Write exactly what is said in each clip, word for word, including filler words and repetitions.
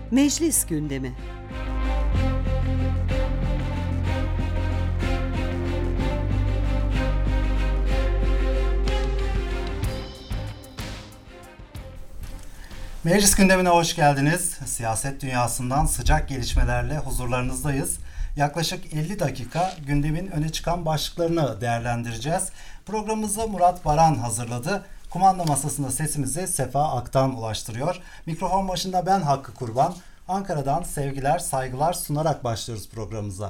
Meclis gündemi. Meclis gündemine hoş geldiniz. Siyaset dünyasından sıcak gelişmelerle huzurlarınızdayız. Yaklaşık elli dakika gündemin öne çıkan başlıklarını değerlendireceğiz. Programımızı Murat Baran hazırladı. Kumanda masasında sesimizi Sefa Aktan ulaştırıyor. Mikrofon başında ben Hakkı Kurban. Ankara'dan sevgiler, saygılar sunarak başlıyoruz programımıza.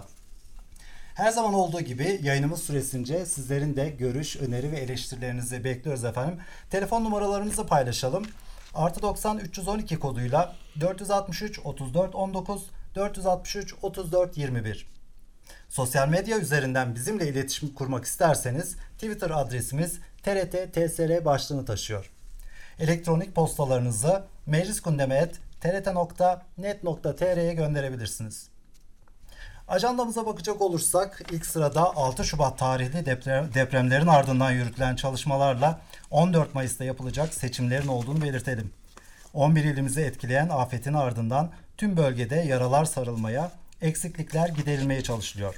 Her zaman olduğu gibi yayınımız süresince sizlerin de görüş, öneri ve eleştirilerinizi bekliyoruz efendim. Telefon numaralarımızı paylaşalım. Artı doksan üç yüz on iki koduyla dört altı üç otuz dört on dokuz, dört altı üç otuz dört yirmi bir. Sosyal medya üzerinden bizimle iletişim kurmak isterseniz Twitter adresimiz T R T T S R başlığını taşıyor. Elektronik postalarınızı meclisgundeme et t r t nokta net nokta t r'ye gönderebilirsiniz. Ajandamıza bakacak olursak ilk sırada altı Şubat tarihli deprem, depremlerin ardından yürütülen çalışmalarla on dört Mayıs'ta yapılacak seçimlerin olduğunu belirtelim. on bir ilimizi etkileyen afetin ardından tüm bölgede yaralar sarılmaya, eksiklikler giderilmeye çalışılıyor.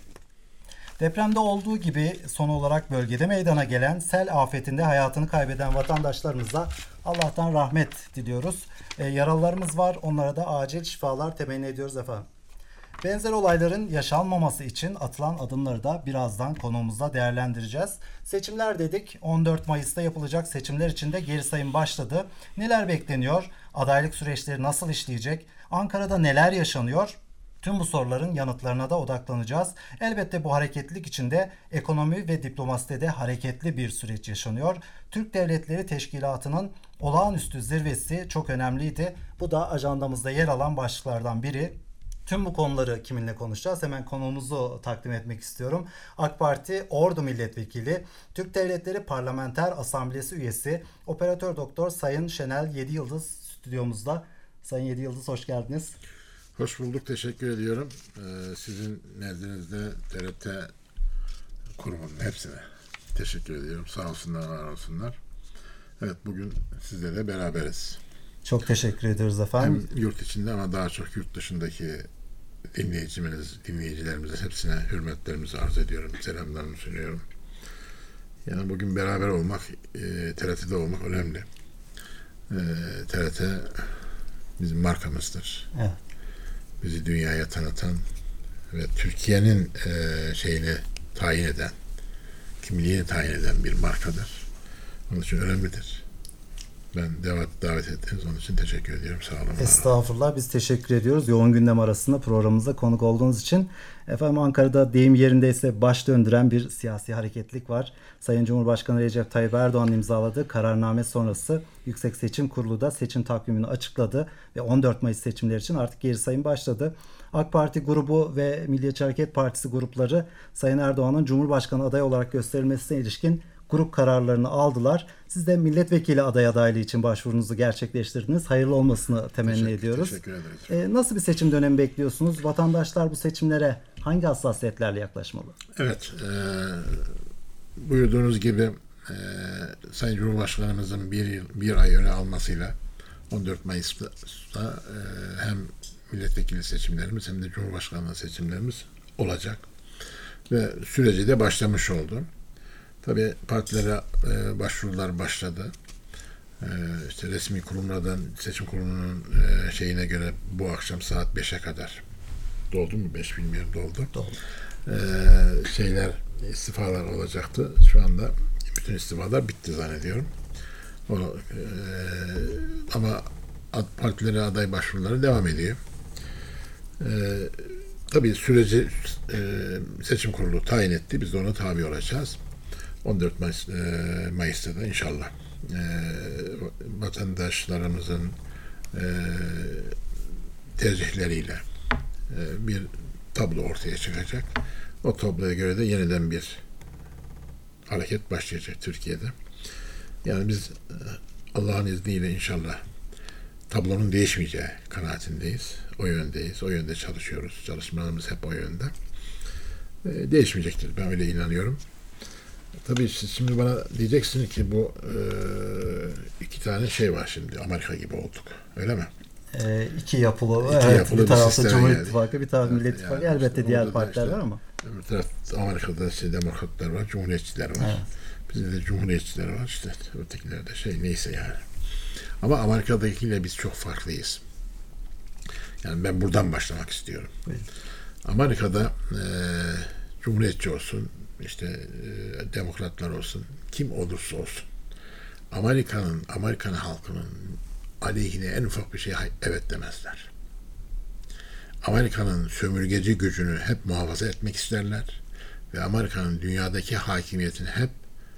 Depremde olduğu gibi son olarak bölgede meydana gelen sel afetinde hayatını kaybeden vatandaşlarımıza Allah'tan rahmet diliyoruz. E, yaralılarımız var, onlara da acil şifalar temenni ediyoruz efendim. Benzer olayların yaşanmaması için atılan adımları da birazdan konuğumuzda değerlendireceğiz. Seçimler dedik. on dört Mayıs'ta yapılacak seçimler için de geri sayım başladı. Neler bekleniyor? Adaylık süreçleri nasıl işleyecek? Ankara'da neler yaşanıyor? Tüm bu soruların yanıtlarına da odaklanacağız. Elbette bu hareketlilik içinde ekonomi ve diplomaside de hareketli bir süreç yaşanıyor. Türk Devletleri Teşkilatı'nın olağanüstü zirvesi çok önemliydi. Bu da ajandamızda yer alan başlıklardan biri. Tüm bu konuları kiminle konuşacağız? Hemen konuğumuzu takdim etmek istiyorum. AK Parti Ordu Milletvekili, Türk Devletleri Parlamenter Asamblesi üyesi, Operatör Doktor Sayın Şenel Yediyıldız stüdyomuzda. Sayın Yediyıldız hoş geldiniz. Hoş bulduk, teşekkür ediyorum. Ee, sizin nezdinizde T R T kurumunun hepsine teşekkür ediyorum. Sağ olsunlar, var olsunlar. Evet, bugün sizlerle beraberiz. Çok teşekkür ediyoruz efendim. Hem yurt içinde ama daha çok yurt dışındaki dinleyicimiz, dinleyicilerimize hepsine hürmetlerimizi arz ediyorum. Selamlarımı sunuyorum. Yani bugün beraber olmak, e, T R T'de olmak önemli. E, T R T bizim markamızdır. Evet. Bizi dünyaya tanıtan ve Türkiye'nin e, şeyini tayin eden, kimliğini tayin eden bir markadır. Onun için önemlidir. Ben davet, davet ettiniz. Onun için teşekkür ediyorum. Sağ olun. Estağfurullah. Biz teşekkür ediyoruz. Yoğun gündem arasında programımıza konuk olduğunuz için. Efendim Ankara'da deyim yerindeyse baş döndüren bir siyasi hareketlik var. Sayın Cumhurbaşkanı Recep Tayyip Erdoğan'ın imzaladığı kararname sonrası Yüksek Seçim Kurulu da seçim takvimini açıkladı ve on dört Mayıs seçimleri için artık geri sayım başladı. AK Parti grubu ve Milliyetçi Hareket Partisi grupları Sayın Erdoğan'ın Cumhurbaşkanı adayı olarak gösterilmesine ilişkin grup kararlarını aldılar. Siz de milletvekili aday adaylığı için başvurunuzu gerçekleştirdiniz. Hayırlı olmasını temenni teşekkür, ediyoruz. Teşekkür ederiz. Ee, nasıl bir seçim dönemi bekliyorsunuz? Vatandaşlar bu seçimlere hangi hassasiyetlerle yaklaşmalı? Evet. E, buyurduğunuz gibi e, Sayın Cumhurbaşkanımızın bir, yıl, bir ay öne almasıyla on dört Mayıs'ta e, hem milletvekili seçimlerimiz hem de Cumhurbaşkanlığı seçimlerimiz olacak. Ve süreci de başlamış oldu. Tabii partilere e, başvurular başladı. E, işte resmi kurumlardan seçim kurulunun e, şeyine göre bu akşam saat beşe kadar doldu mu? beş bilmiyorum doldu. Doldu. E, şeyler istifalar olacaktı. Şu anda bütün istifalar bitti zannediyorum. O, e, ama partilere aday başvuruları devam ediyor. E, tabii süreci e, seçim kurulu tayin etti. Biz de ona tabi olacağız. on dört Mayıs, e, Mayıs'ta da inşallah e, vatandaşlarımızın e, tercihleriyle e, bir tablo ortaya çıkacak. O tabloya göre de yeniden bir hareket başlayacak Türkiye'de. Yani biz e, Allah'ın izniyle inşallah tablonun değişmeyeceği kanaatindeyiz. O yöndeyiz. O yönde çalışıyoruz. Çalışmalarımız hep o yönde. E, değişmeyecektir. Ben öyle inanıyorum. Tabii siz şimdi bana diyeceksiniz ki bu e, iki tane şey var şimdi. Amerika gibi olduk. Öyle mi? e, iki yapılı, İki evet, yapılı bir bir tarafta sistem Cumhur yani. İttifakı, bir tarafta Millet Yani İttifakı. işte Elbette diğer orada da partiler işte var ama. öbür tarafta Amerika'da işte demokratlar var, cumhuriyetçiler var. Evet. Bizde de cumhuriyetçiler var işte. Ötekiler de şey neyse yani. Ama Amerika'dakiyle biz çok farklıyız. Yani ben buradan başlamak istiyorum. Buyurun. Amerika'da e, cumhuriyetçi olsun, işte e, demokratlar olsun, kim olursa olsun. Amerika'nın, Amerikan halkının aleyhine en ufak bir şey evet demezler. Amerika'nın sömürgeci gücünü hep muhafaza etmek isterler ve Amerika'nın dünyadaki hakimiyetini hep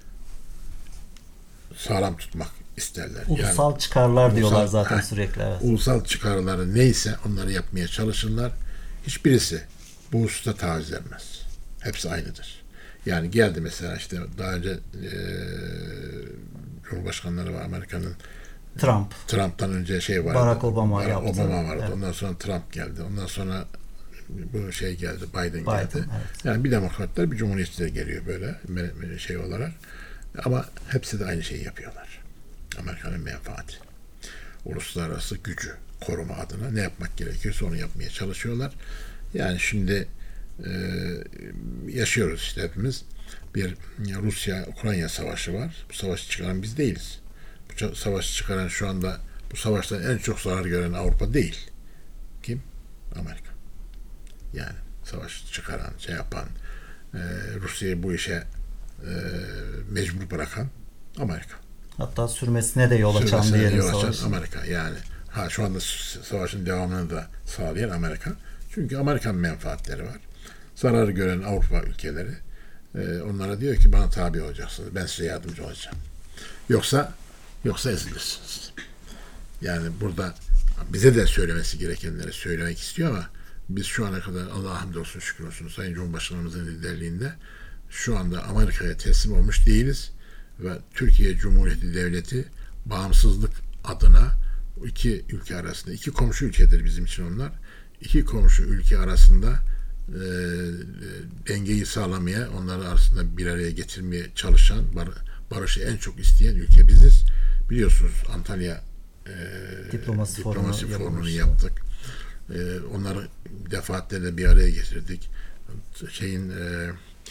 sağlam tutmak isterler. Ulusal yani, çıkarlar ulusal, diyorlar zaten heh, sürekli. Evet. Ulusal çıkarları neyse onları yapmaya çalışırlar. Hiçbirisi bu hususta taviz vermez. Hepsi aynıdır. Yani geldi mesela işte daha önce e, Cumhurbaşkanları var Amerika'nın. Trump. Trump'tan önce şey vardı. Barack Obama Barack yaptı. Obama vardı. Evet. Ondan sonra Trump geldi. Ondan sonra bu şey geldi. Biden, Biden geldi. evet. Yani bir demokratlar bir cumhuriyetçiler geliyor böyle şey olarak. Ama hepsi de aynı şeyi yapıyorlar. Amerika'nın menfaati. Uluslararası gücü koruma adına ne yapmak gerekiyorsa onu yapmaya çalışıyorlar. Yani şimdi e, yaşıyoruz işte hepimiz. Bir Rusya-Ukrayna savaşı var. Bu savaşı çıkaran biz değiliz. Bu savaşı çıkaran şu anda bu savaştan en çok zarar gören Avrupa değil. Kim? Amerika. Yani savaş çıkaran, şey yapan, e, Rusya'yı bu işe e, mecbur bırakan Amerika. Hatta sürmesine de yol açan Sürmesine diyelim yol açan savaşın. Amerika. Yani ha şu anda savaşın devamını da sağlayan Amerika. Çünkü Amerikan menfaatleri var. Zarar gören Avrupa ülkeleri e, onlara diyor ki bana tabi olacaksınız. Ben size yardımcı olacağım. Yoksa yoksa ezilirsiniz. Yani burada bize de söylemesi gerekenleri söylemek istiyor ama biz şu ana kadar Allah'a hamdolsun şükür olsun Sayın Cumhurbaşkanımızın liderliğinde şu anda Amerika'ya teslim olmuş değiliz ve Türkiye Cumhuriyeti Devleti bağımsızlık adına iki ülke arasında, iki komşu ülkedir bizim için onlar, iki komşu ülke arasında e, dengeyi sağlamaya, onları arasında bir araya getirmeye çalışan, bar, barışı en çok isteyen ülke biziz. Biliyorsunuz Antalya e, diplomasi, diplomasi formu formunu yapılmıştı. yaptık. E, onları defaatle bir araya getirdik. Şeyin e,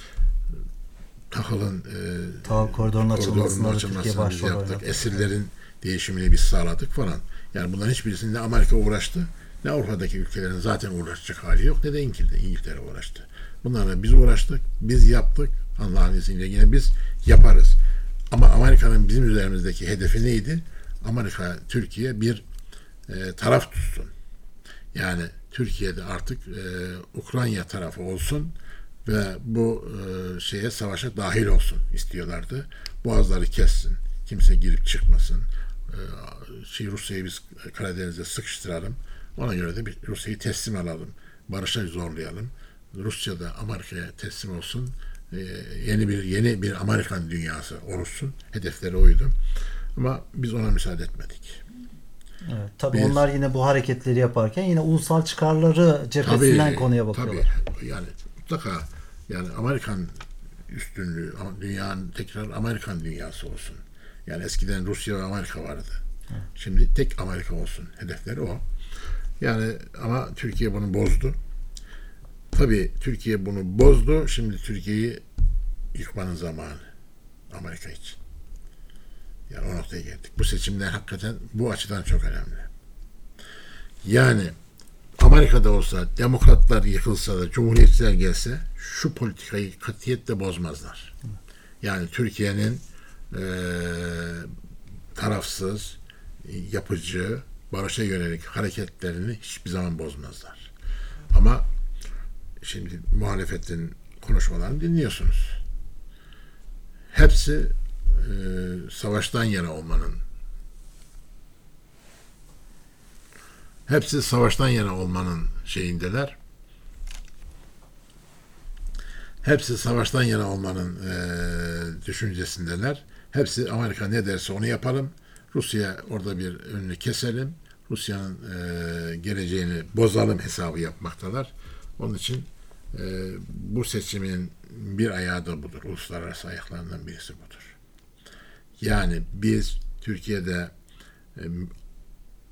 Tahıl'ın e, Tahıl koridorunun açılmasına da Türkiye açılmasını biz başrol yaptık. oynadı. Esirlerin değişimini biz sağladık falan. Yani bunların hiçbirisinde Amerika uğraştı. Ne Avrupa'daki ülkelerin zaten uğraşacak hali yok ne de İngiltere, İngiltere uğraştı. Bunlarla biz uğraştık, biz yaptık. Allah'ın izniyle yine biz yaparız. Ama Amerika'nın bizim üzerimizdeki hedefi neydi? Amerika, Türkiye bir e, taraf tutsun. Yani Türkiye'de artık e, Ukrayna tarafı olsun ve bu e, şeye savaşa dahil olsun istiyorlardı. Boğazları kessin. Kimse girip çıkmasın. E, şey Rusya'yı biz Karadeniz'e sıkıştıralım. Ona göre de bir Rusya'yı teslim alalım. Barışa zorlayalım. Rusya da Amerika'ya teslim olsun. E, yeni bir yeni bir Amerikan dünyası oluşsun. Hedefleri oydu. Ama biz ona müsaade etmedik. Evet, tabii Biz, onlar yine bu hareketleri yaparken yine ulusal çıkarları cephesinden tabii, konuya bakıyorlar. Tabii. Yani mutlaka yani Amerikan üstünlüğü, dünyanın tekrar Amerikan dünyası olsun. Yani eskiden Rusya ve Amerika vardı. Hı. Şimdi tek Amerika olsun. Hedefleri o. Yani ama Türkiye bunu bozdu. Tabii Türkiye bunu bozdu. Şimdi Türkiye'yi yıkmanın zamanı. Amerika için. Yani o noktaya geldik. Bu seçimler hakikaten bu açıdan çok önemli. Yani Amerika'da olsa, demokratlar yıkılsa da, cumhuriyetçiler gelse şu politikayı katiyetle bozmazlar. Yani Türkiye'nin e, tarafsız, yapıcı, barışa yönelik hareketlerini hiçbir zaman bozmazlar. Ama şimdi muhalefetin konuşmalarını dinliyorsunuz. Hepsi e, savaştan yana olmanın hepsi savaştan yana olmanın şeyindeler. Hepsi savaştan yana olmanın e, düşüncesindeler. Hepsi Amerika ne derse onu yapalım. Rusya orada bir önünü keselim. Rusya'nın e, geleceğini bozalım hesabı yapmaktalar. Onun için e, bu seçimin bir ayağı da budur. Uluslararası ayaklarından birisi budur. Yani biz Türkiye'de e,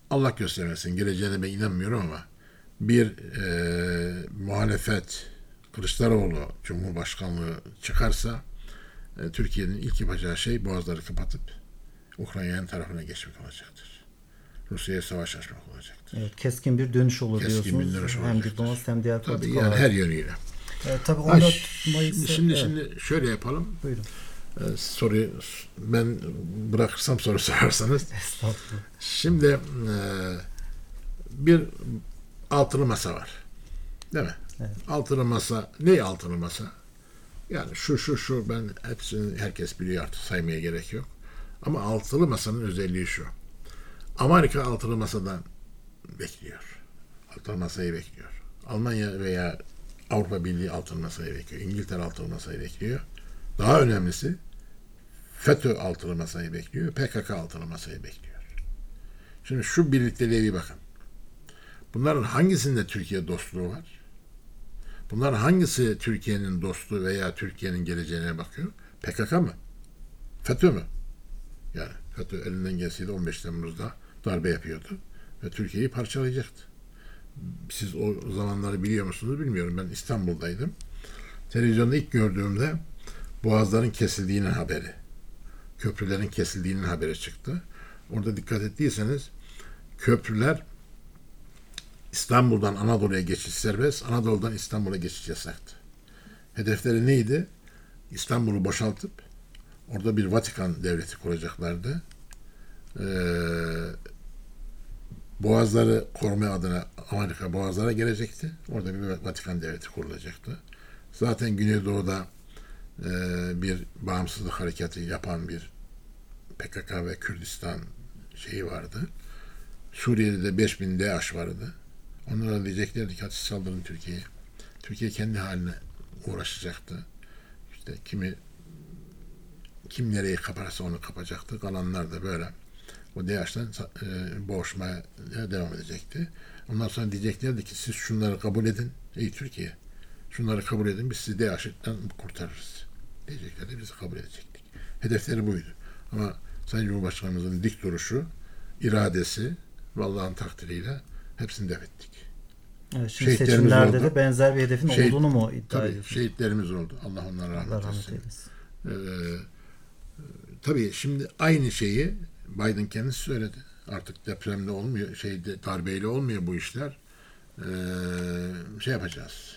Allah göstermesin, geleceğine ben inanmıyorum ama bir e, muhalefet Kılıçdaroğlu Cumhurbaşkanlığı çıkarsa e, Türkiye'nin ilk yapacağı şey boğazları kapatıp Ukrayna'nın tarafına geçmek olacaktır. Rusya'ya savaş açmak olacaktır. Evet, keskin bir dönüş olur Keskin diyorsunuz. bir dönüş hem olacaktır. diplomatik hem diğer Tabii politika yani olarak. her yönüyle. Evet, tabii Ha, on dört Mayıs'ta. şimdi evet. şimdi şöyle yapalım. Buyurun. Ee, soruyu ben bırakırsam soru sorarsanız. Estağfurullah. Şimdi e, bir altılı masa var. Değil mi? Evet. Altılı masa ne altılı masa? Yani şu şu şu ben hepsini herkes biliyor artık saymaya gerek yok. Ama altılı masanın özelliği şu. Amerika altılı masadan bekliyor. Altılı masayı bekliyor. Almanya veya Avrupa Birliği altılı masayı bekliyor. İngiltere altılı masayı bekliyor. Daha önemlisi FETÖ altılı masayı bekliyor. P K K altılı masayı bekliyor. Şimdi şu birlikteliğe bir bakın. Bunların hangisinde Türkiye dostluğu var? Bunların hangisi Türkiye'nin dostu veya Türkiye'nin geleceğine bakıyor? P K K mı? FETÖ mü? Yani FETÖ elinden gelseydi on beş Temmuz'da darbe yapıyordu ve Türkiye'yi parçalayacaktı. Siz o zamanları biliyor musunuz bilmiyorum. Ben İstanbul'daydım. Televizyonda ilk gördüğümde boğazların kesildiğinin haberi, köprülerin kesildiğinin haberi çıktı. Orada dikkat ettiyseniz köprüler İstanbul'dan Anadolu'ya geçiş serbest, Anadolu'dan İstanbul'a geçiş yasaktı. Hedefleri neydi? İstanbul'u boşaltıp orada bir Vatikan devleti kuracaklardı. Ee, Boğazları koruma adına Amerika boğazlara gelecekti. Orada bir Vatikan devleti kurulacaktı. Zaten Güneydoğu'da e, bir bağımsızlık harekatı yapan bir P K K ve Kürdistan şeyi vardı. Suriye'de de beş bin DAEŞ vardı. Onlara diyeceklerdi ki hadi saldırın Türkiye'ye. Türkiye kendi haline uğraşacaktı. İşte kimi kim nereyi kaparsa onu kapacaktı. Kalanlar da böyle o DAEŞ'ten e, boğuşmaya devam edecekti. Ondan sonra diyeceklerdi ki siz şunları kabul edin. Ey Türkiye, şunları kabul edin, biz sizi DAEŞ'ten kurtarırız. Diyeceklerdi, biz kabul edecektik. Hedefleri buydu. Ama Sayın Cumhurbaşkanımızın dik duruşu, iradesi ve Allah'ın takdiriyle hepsini def ettik. Evet, şimdi Şehitlerimiz seçimlerde oldu. de benzer bir hedefin Şehit- olduğunu mu iddia Tabii ediyorsunuz? şehitlerimiz oldu. Allah onlara rahmet, Allah rahmet etsin. eylesin. Ee, tabii şimdi aynı şeyi Biden kendisi söyledi. Artık depremde olmuyor, şeyde darbeyle olmuyor bu işler. Ee, şey yapacağız.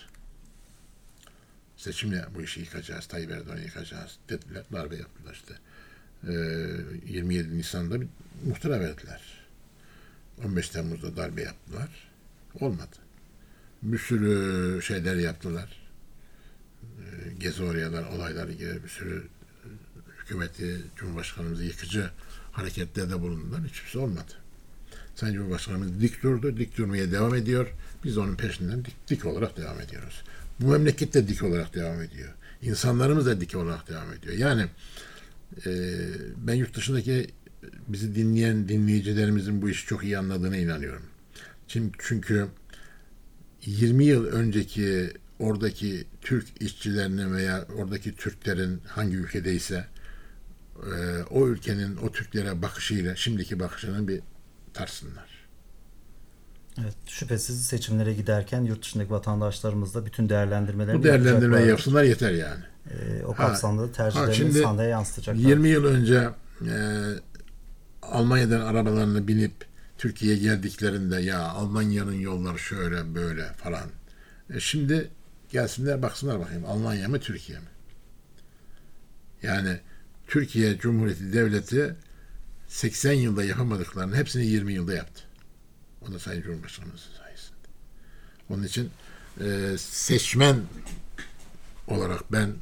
Seçimle bu işi yıkacağız. Tayyip Erdoğan'ı yıkacağız dediler. Darbe yaptılar işte. Ee, yirmi yedi Nisan'da bir muhtıra verdiler. on beş Temmuz'da darbe yaptılar. Olmadı. Bir sürü şeyler yaptılar. Ee, Gezi oryalar, olayları gibi bir sürü hükümeti, Cumhurbaşkanımızı yıkıcı hareketlerde bulundular. Hiçbirisi olmadı. Sayın Cumhurbaşkanımız dik durdu, dik durmaya devam ediyor. Biz onun peşinden dik, dik olarak devam ediyoruz. Bu memleket de dik olarak devam ediyor. İnsanlarımız da dik olarak devam ediyor. Yani e, ben yurt dışındaki bizi dinleyen dinleyicilerimizin bu işi çok iyi anladığına inanıyorum. Çünkü, çünkü yirmi yıl önceki oradaki Türk işçilerinin veya oradaki Türklerin hangi ülkedeyse e, o ülkenin o Türklere bakışıyla şimdiki bakışının bir tarsınlar. Evet, şüphesiz seçimlere giderken yurt dışındaki vatandaşlarımız da bütün değerlendirmeleri Bu değerlendirmeyi yapsınlar yeter yani. Ee, o Ha, kapsamda da tercihlerini ha, şimdi sandığa yansıtacaklar. yirmi yıl önce e, Almanya'dan arabalarına binip Türkiye'ye geldiklerinde ya Almanya'nın yolları şöyle böyle falan. E, şimdi gelsinler baksınlar bakayım Almanya mı Türkiye mi? Yani Türkiye Cumhuriyeti Devleti seksen yılda yapamadıklarının hepsini yirmi yılda yaptı. O da Sayın Cumhurbaşkanımızın sayesinde. Onun için e, seçmen olarak ben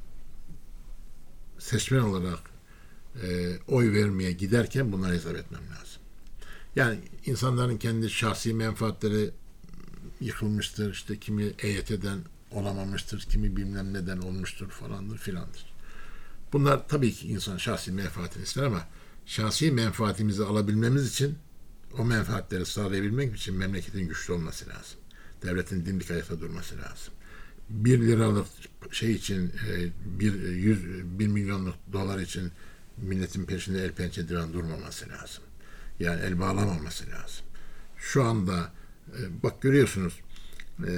seçmen olarak e, oy vermeye giderken bunları hesap etmem lazım. Yani insanların kendi şahsi menfaatleri yıkılmıştır. İşte kimi E Y T'den olamamıştır, kimi bilmem neden olmuştur falandır filandır. Bunlar tabii ki insan şahsi menfaatini ister ama şahsi menfaatimizi alabilmemiz için o menfaatleri sağlayabilmek için memleketin güçlü olması lazım. Devletin dimdik ayakta durması lazım. Bir liralık şey için bir yüz bir milyonluk dolar için milletin peşinde el pençe divan durmaması lazım. Yani el bağlamaması lazım. şu anda e, bak görüyorsunuz e,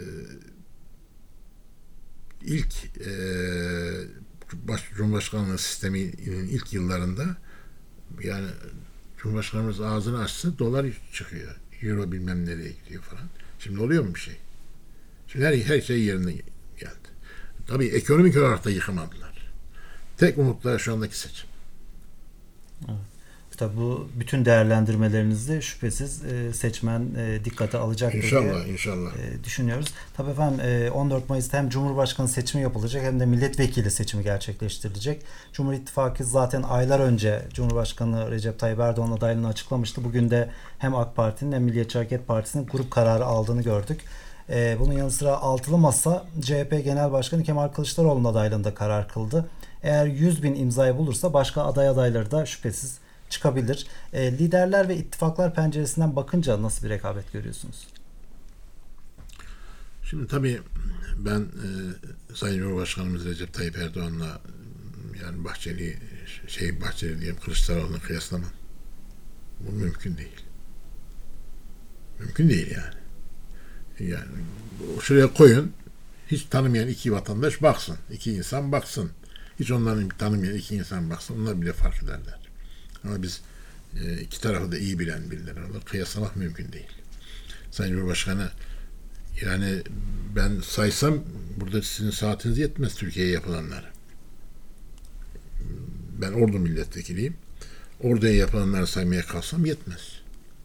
ilk e, baş, Cumhurbaşkanlığı sisteminin ilk yıllarında yani Cumhurbaşkanımız ağzını açsa dolar çıkıyor. Euro bilmem nereye gidiyor falan. Şimdi oluyor mu bir şey? Şimdi her, her şey yerine geldi. Tabii ekonomik olarak da yıkamadılar. Tek umutları şu andaki seçim. Evet. Tabii bu bütün değerlendirmelerinizde şüphesiz e, seçmen e, dikkate alacaktır İnşallah, diye inşallah. E, düşünüyoruz. Tabii efendim e, on dört Mayıs'ta hem Cumhurbaşkanı seçimi yapılacak hem de milletvekili seçimi gerçekleştirilecek. Cumhur İttifakı zaten aylar önce Cumhurbaşkanı Recep Tayyip Erdoğan adaylığını açıklamıştı. Bugün de hem AK Parti'nin hem Milliyetçi Hareket Partisi'nin grup kararı aldığını gördük. E, bunun yanı sıra altılı masa C H P Genel Başkanı Kemal Kılıçdaroğlu'nun adaylığında karar kıldı. Eğer yüz bin imzayı bulursa başka aday adayları da şüphesiz çıkabilir. E, liderler ve ittifaklar penceresinden bakınca nasıl bir rekabet görüyorsunuz? Şimdi tabii ben e, Sayın Cumhurbaşkanımız Recep Tayyip Erdoğan'la yani Bahçeli şey Bahçeli diyeyim Kılıçdaroğlu'nu kıyaslamam. Bu mümkün değil. Mümkün değil yani. Yani şuraya koyun hiç tanımayan iki vatandaş baksın. İki insan baksın. Hiç onların tanımayan iki insan baksın. Onlar bile fark ederler. Ama biz e, iki tarafı da iyi bilen birileri olur. Kıyaslamak mümkün değil. Sayın Cumhurbaşkanı yani ben saysam burada sizin saatiniz yetmez Türkiye'ye yapılanları. Ben Ordu milletvekiliyim. Ordu'ya yapılanları saymaya kalksam yetmez.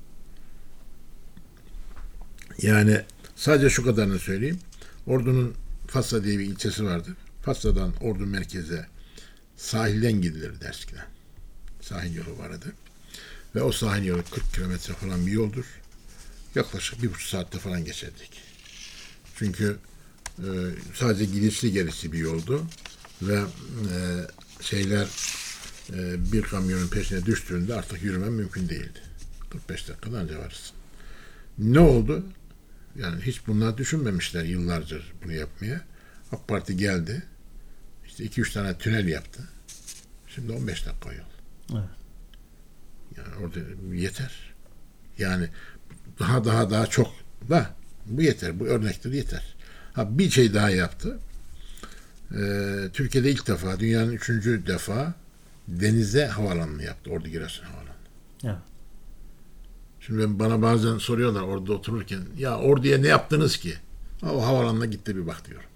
Yani sadece şu kadarını söyleyeyim. Ordu'nun Fasla diye bir ilçesi vardır. Fasla'dan Ordu merkeze sahilden gidilir eskiden. Sahil yolu vardı. Ve o sahil yolu kırk kilometre falan bir yoldur. Yaklaşık bir buçuk saatte falan geçerdik. Çünkü e, sadece gidişli gelişli bir yoldu. Ve e, şeyler e, bir kamyonun peşine düştüğünde artık yürümen mümkün değildi. kırk beş dakikada anca varırsın. Ne oldu? Yani hiç bunlar düşünmemişler yıllarca bunu yapmaya. AK Parti geldi. İşte iki üç tane tünel yaptı. Şimdi on beş dakika yol. Evet. Yani orada yeter. Yani daha daha daha çok da bu yeter. Bu örnektir yeter. Ha bir şey daha yaptı. Ee, Türkiye'de ilk defa, dünyanın üçüncü defa denize havaalanını yaptı. Ordu Giresun Havaalanı. Evet. Şimdi ben, bana bazen soruyorlar orada otururken ya Ordu'ya ne yaptınız ki? Ha, o havaalanına gitti bir bak diyorum.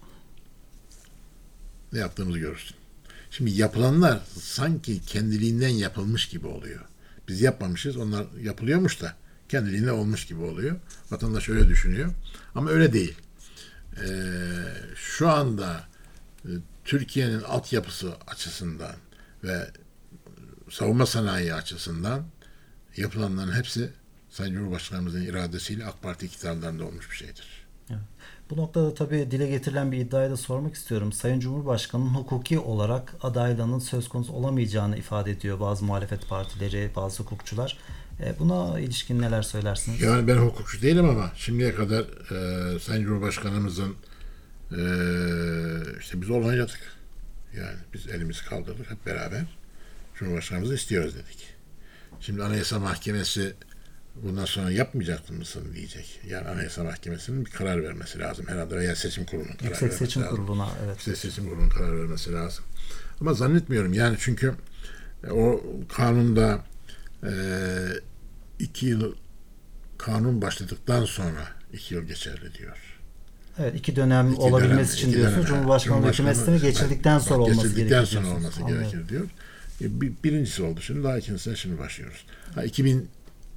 Ne yaptığımızı görürsün. Şimdi yapılanlar sanki kendiliğinden yapılmış gibi oluyor. Biz yapmamışız, onlar yapılıyormuş da kendiliğinden olmuş gibi oluyor. Vatandaş öyle düşünüyor. Ama öyle değil. Ee, şu anda e, Türkiye'nin altyapısı açısından ve savunma sanayi açısından yapılanların hepsi Sayın Cumhurbaşkanımızın iradesiyle AK Parti iktidarlarında olmuş bir şeydir. Evet. Bu noktada tabii dile getirilen bir iddiayı da sormak istiyorum. Sayın Cumhurbaşkanı'nın hukuki olarak adaylığının söz konusu olamayacağını ifade ediyor bazı muhalefet partileri, bazı hukukçular. E, buna ilişkin neler söylersiniz? Yani ben hukukçu değilim ama şimdiye kadar e, Sayın Cumhurbaşkanımızın e, işte biz onayladık. Yani biz elimizi kaldırdık hep beraber. Cumhurbaşkanımızı istiyoruz dedik. Şimdi Anayasa Mahkemesi bundan sonra yapmayacak mısın diyecek. Yani Anayasa Mahkemesi'nin bir karar vermesi lazım herhalde veya seçim kurulunun karar Yüksek vermesi Seçim lazım. Kurulu'na evet. Yüksek Seçim Kurulu'nun karar vermesi lazım. Ama zannetmiyorum yani çünkü o kanunda e, iki yıl kanun başladıktan sonra iki yıl geçerli diyor. Evet, iki dönem İki olabilmesi dönem, için iki diyorsunuz. dönem, Cumhurbaşkanlığı hükümet sistemi geçirdikten sonra olması gerekir. Geçirdikten sonra olması Anladım. gerekir diyor. E, bir, birincisi oldu. Şimdi daha ikincisine şimdi başlıyoruz. Ha, iki bin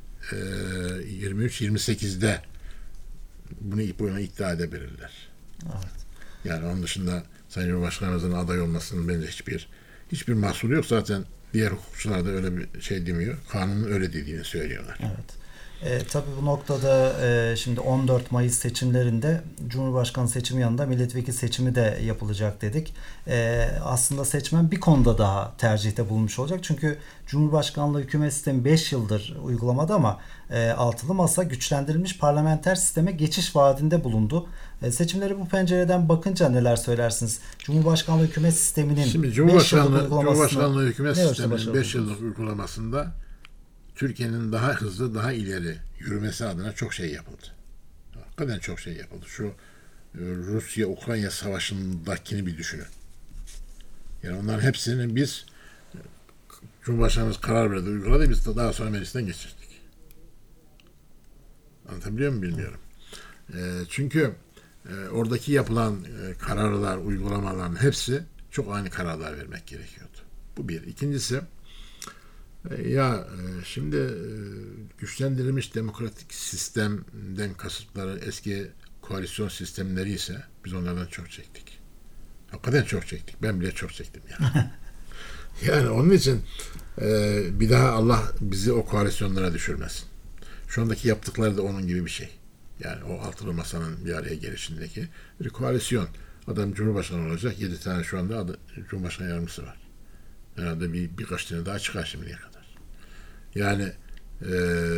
yirmi üç yirmi sekizde bunu buna iddia edebilirler. Evet. Yani onun dışında Sayın Cumhurbaşkanımızın aday olmasının bence hiçbir hiçbir mahsuru yok. Zaten diğer hukukçular da öyle bir şey demiyor. Kanunun öyle dediğini söylüyorlar. Evet. E, tabii bu noktada e, şimdi on dört Mayıs seçimlerinde Cumhurbaşkanı seçimi yanında milletvekili seçimi de yapılacak dedik. E, aslında seçmen bir konuda daha tercihte bulunmuş olacak. Çünkü Cumhurbaşkanlığı hükümet sistemi beş yıldır uygulamada ama e, altılı masa güçlendirilmiş parlamenter sisteme geçiş vaadinde bulundu. E, seçimleri bu pencereden bakınca neler söylersiniz? Cumhurbaşkanlığı hükümet sisteminin Şimdi Cumhurbaşkanlığı, beş yıllık Cumhurbaşkanlığı hükümet ne sisteminin beş başarılı yıllık uygulamasında Türkiye'nin daha hızlı, daha ileri yürümesi adına çok şey yapıldı. Hakikaten çok şey yapıldı. Şu e, Rusya-Ukrayna savaşındakini bir düşünün. Yani onların hepsini biz Cumhurbaşkanımız karar verdi, uyguladı. Biz de daha sonra meclisten geçirdik. Anlatabiliyor muyum bilmiyorum. E, çünkü e, oradaki yapılan e, kararlar, uygulamaların hepsi çok ani kararlar vermek gerekiyordu. Bu bir. İkincisi e, ya e, şimdi e, güçlendirilmiş demokratik sistemden kasıtları eski koalisyon sistemleri ise biz onlardan çok çektik. Hakikaten çok çektik. Ben bile çok çektim yani. Yani onun için e, bir daha Allah bizi o koalisyonlara düşürmesin. Şu andaki yaptıkları da onun gibi bir şey. Yani o altılı masanın bir araya gelişindeki bir koalisyon. Adam Cumhurbaşkanı olacak. Yedi tane şu anda adı, Cumhurbaşkanı yardımcısı var. Herhalde bir, birkaç tane daha çıkar şimdiye kadar. Yani e,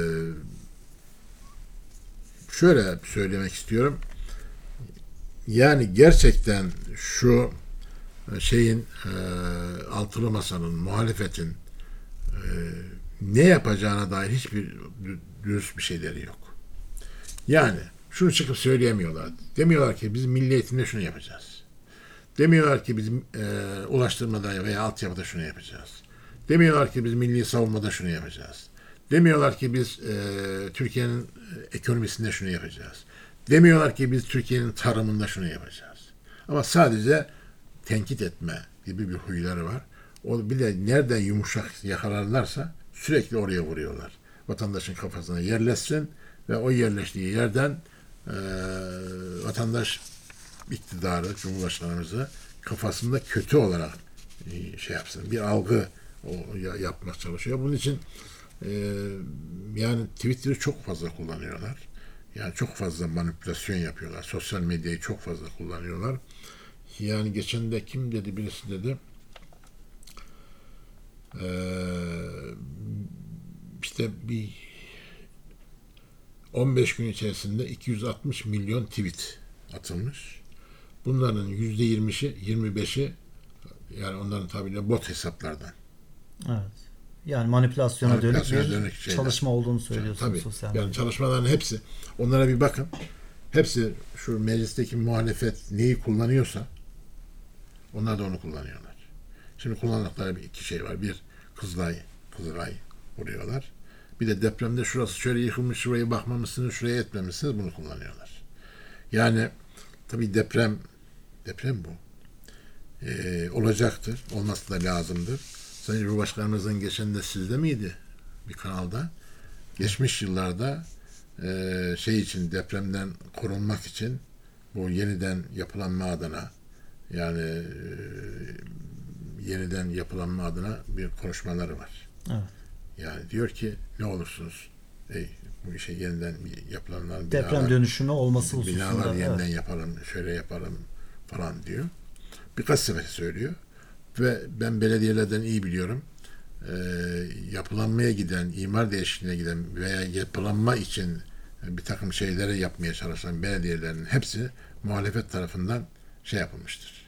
şöyle söylemek istiyorum. Yani gerçekten şu şeyin e, altılı masanın, muhalefetin e, ne yapacağına dair hiçbir dürüst bir şeyleri yok. Yani şunu çıkıp söyleyemiyorlar. Demiyorlar ki biz milli eğitimde şunu yapacağız. Demiyorlar ki biz e, ulaştırmada veya altyapıda şunu yapacağız. Demiyorlar ki biz milli savunmada şunu yapacağız. Demiyorlar ki biz e, Türkiye'nin ekonomisinde şunu yapacağız. Demiyorlar ki biz Türkiye'nin tarımında şunu yapacağız. Ama sadece tenkit etme gibi bir huyları var. O bir de nereden yumuşak yakalarlarsa sürekli oraya vuruyorlar. Vatandaşın kafasına yerleşsin ve o yerleştiği yerden e, vatandaş iktidarı, Cumhurbaşkanımızı kafasında kötü olarak e, şey yapsın. Bir algı o, ya, yapmak çalışıyor. Bunun için e, yani Twitter'ı çok fazla kullanıyorlar. Yani çok fazla manipülasyon yapıyorlar. Sosyal medyayı çok fazla kullanıyorlar. Yani geçen de kim dedi, birisi dedi ee, işte bir on beş gün içerisinde iki yüz altmış milyon tweet atılmış. Bunların yüzde yirmisi, yirmi beşi yani onların tabiriyle bot hesaplardan. Evet. Yani manipülasyona, manipülasyona dönük bir dönük şeyler. çalışma olduğunu söylüyorsunuz. Tabii. Sosyal Yani medyada. çalışmaların hepsi, onlara bir bakın. Hepsi şu meclisteki muhalefet neyi kullanıyorsa onlar da onu kullanıyorlar. Şimdi kullandıkları bir iki şey var. Bir, Kızılay, Kızılay vuruyorlar. Bir de depremde şurası şöyle yıkılmış, şuraya bakmamışsınız, şuraya etmemişsiniz, bunu kullanıyorlar. Yani tabii deprem, deprem bu. Ee, olacaktır, olması da lazımdır. Sayın Cumhurbaşkanımızın geçen de sizde miydi bir kanalda? Geçmiş yıllarda e, şey için, depremden korunmak için bu yeniden yapılanma adına, yani e, yeniden yapılanma adına bir konuşmaları var. Evet. Yani diyor ki ne olursunuz ey, bu işe yeniden yapılanlar, Deprem binalar, dönüşümü olması hususunda. binalar yeniden Evet. yapalım, şöyle yapalım falan diyor. Birkaç sefer söylüyor. Ve ben belediyelerden iyi biliyorum. E, yapılanmaya giden, imar değişikliğine giden veya yapılanma için bir takım şeyleri yapmaya çalışan belediyelerin hepsi muhalefet tarafından şey yapılmıştır.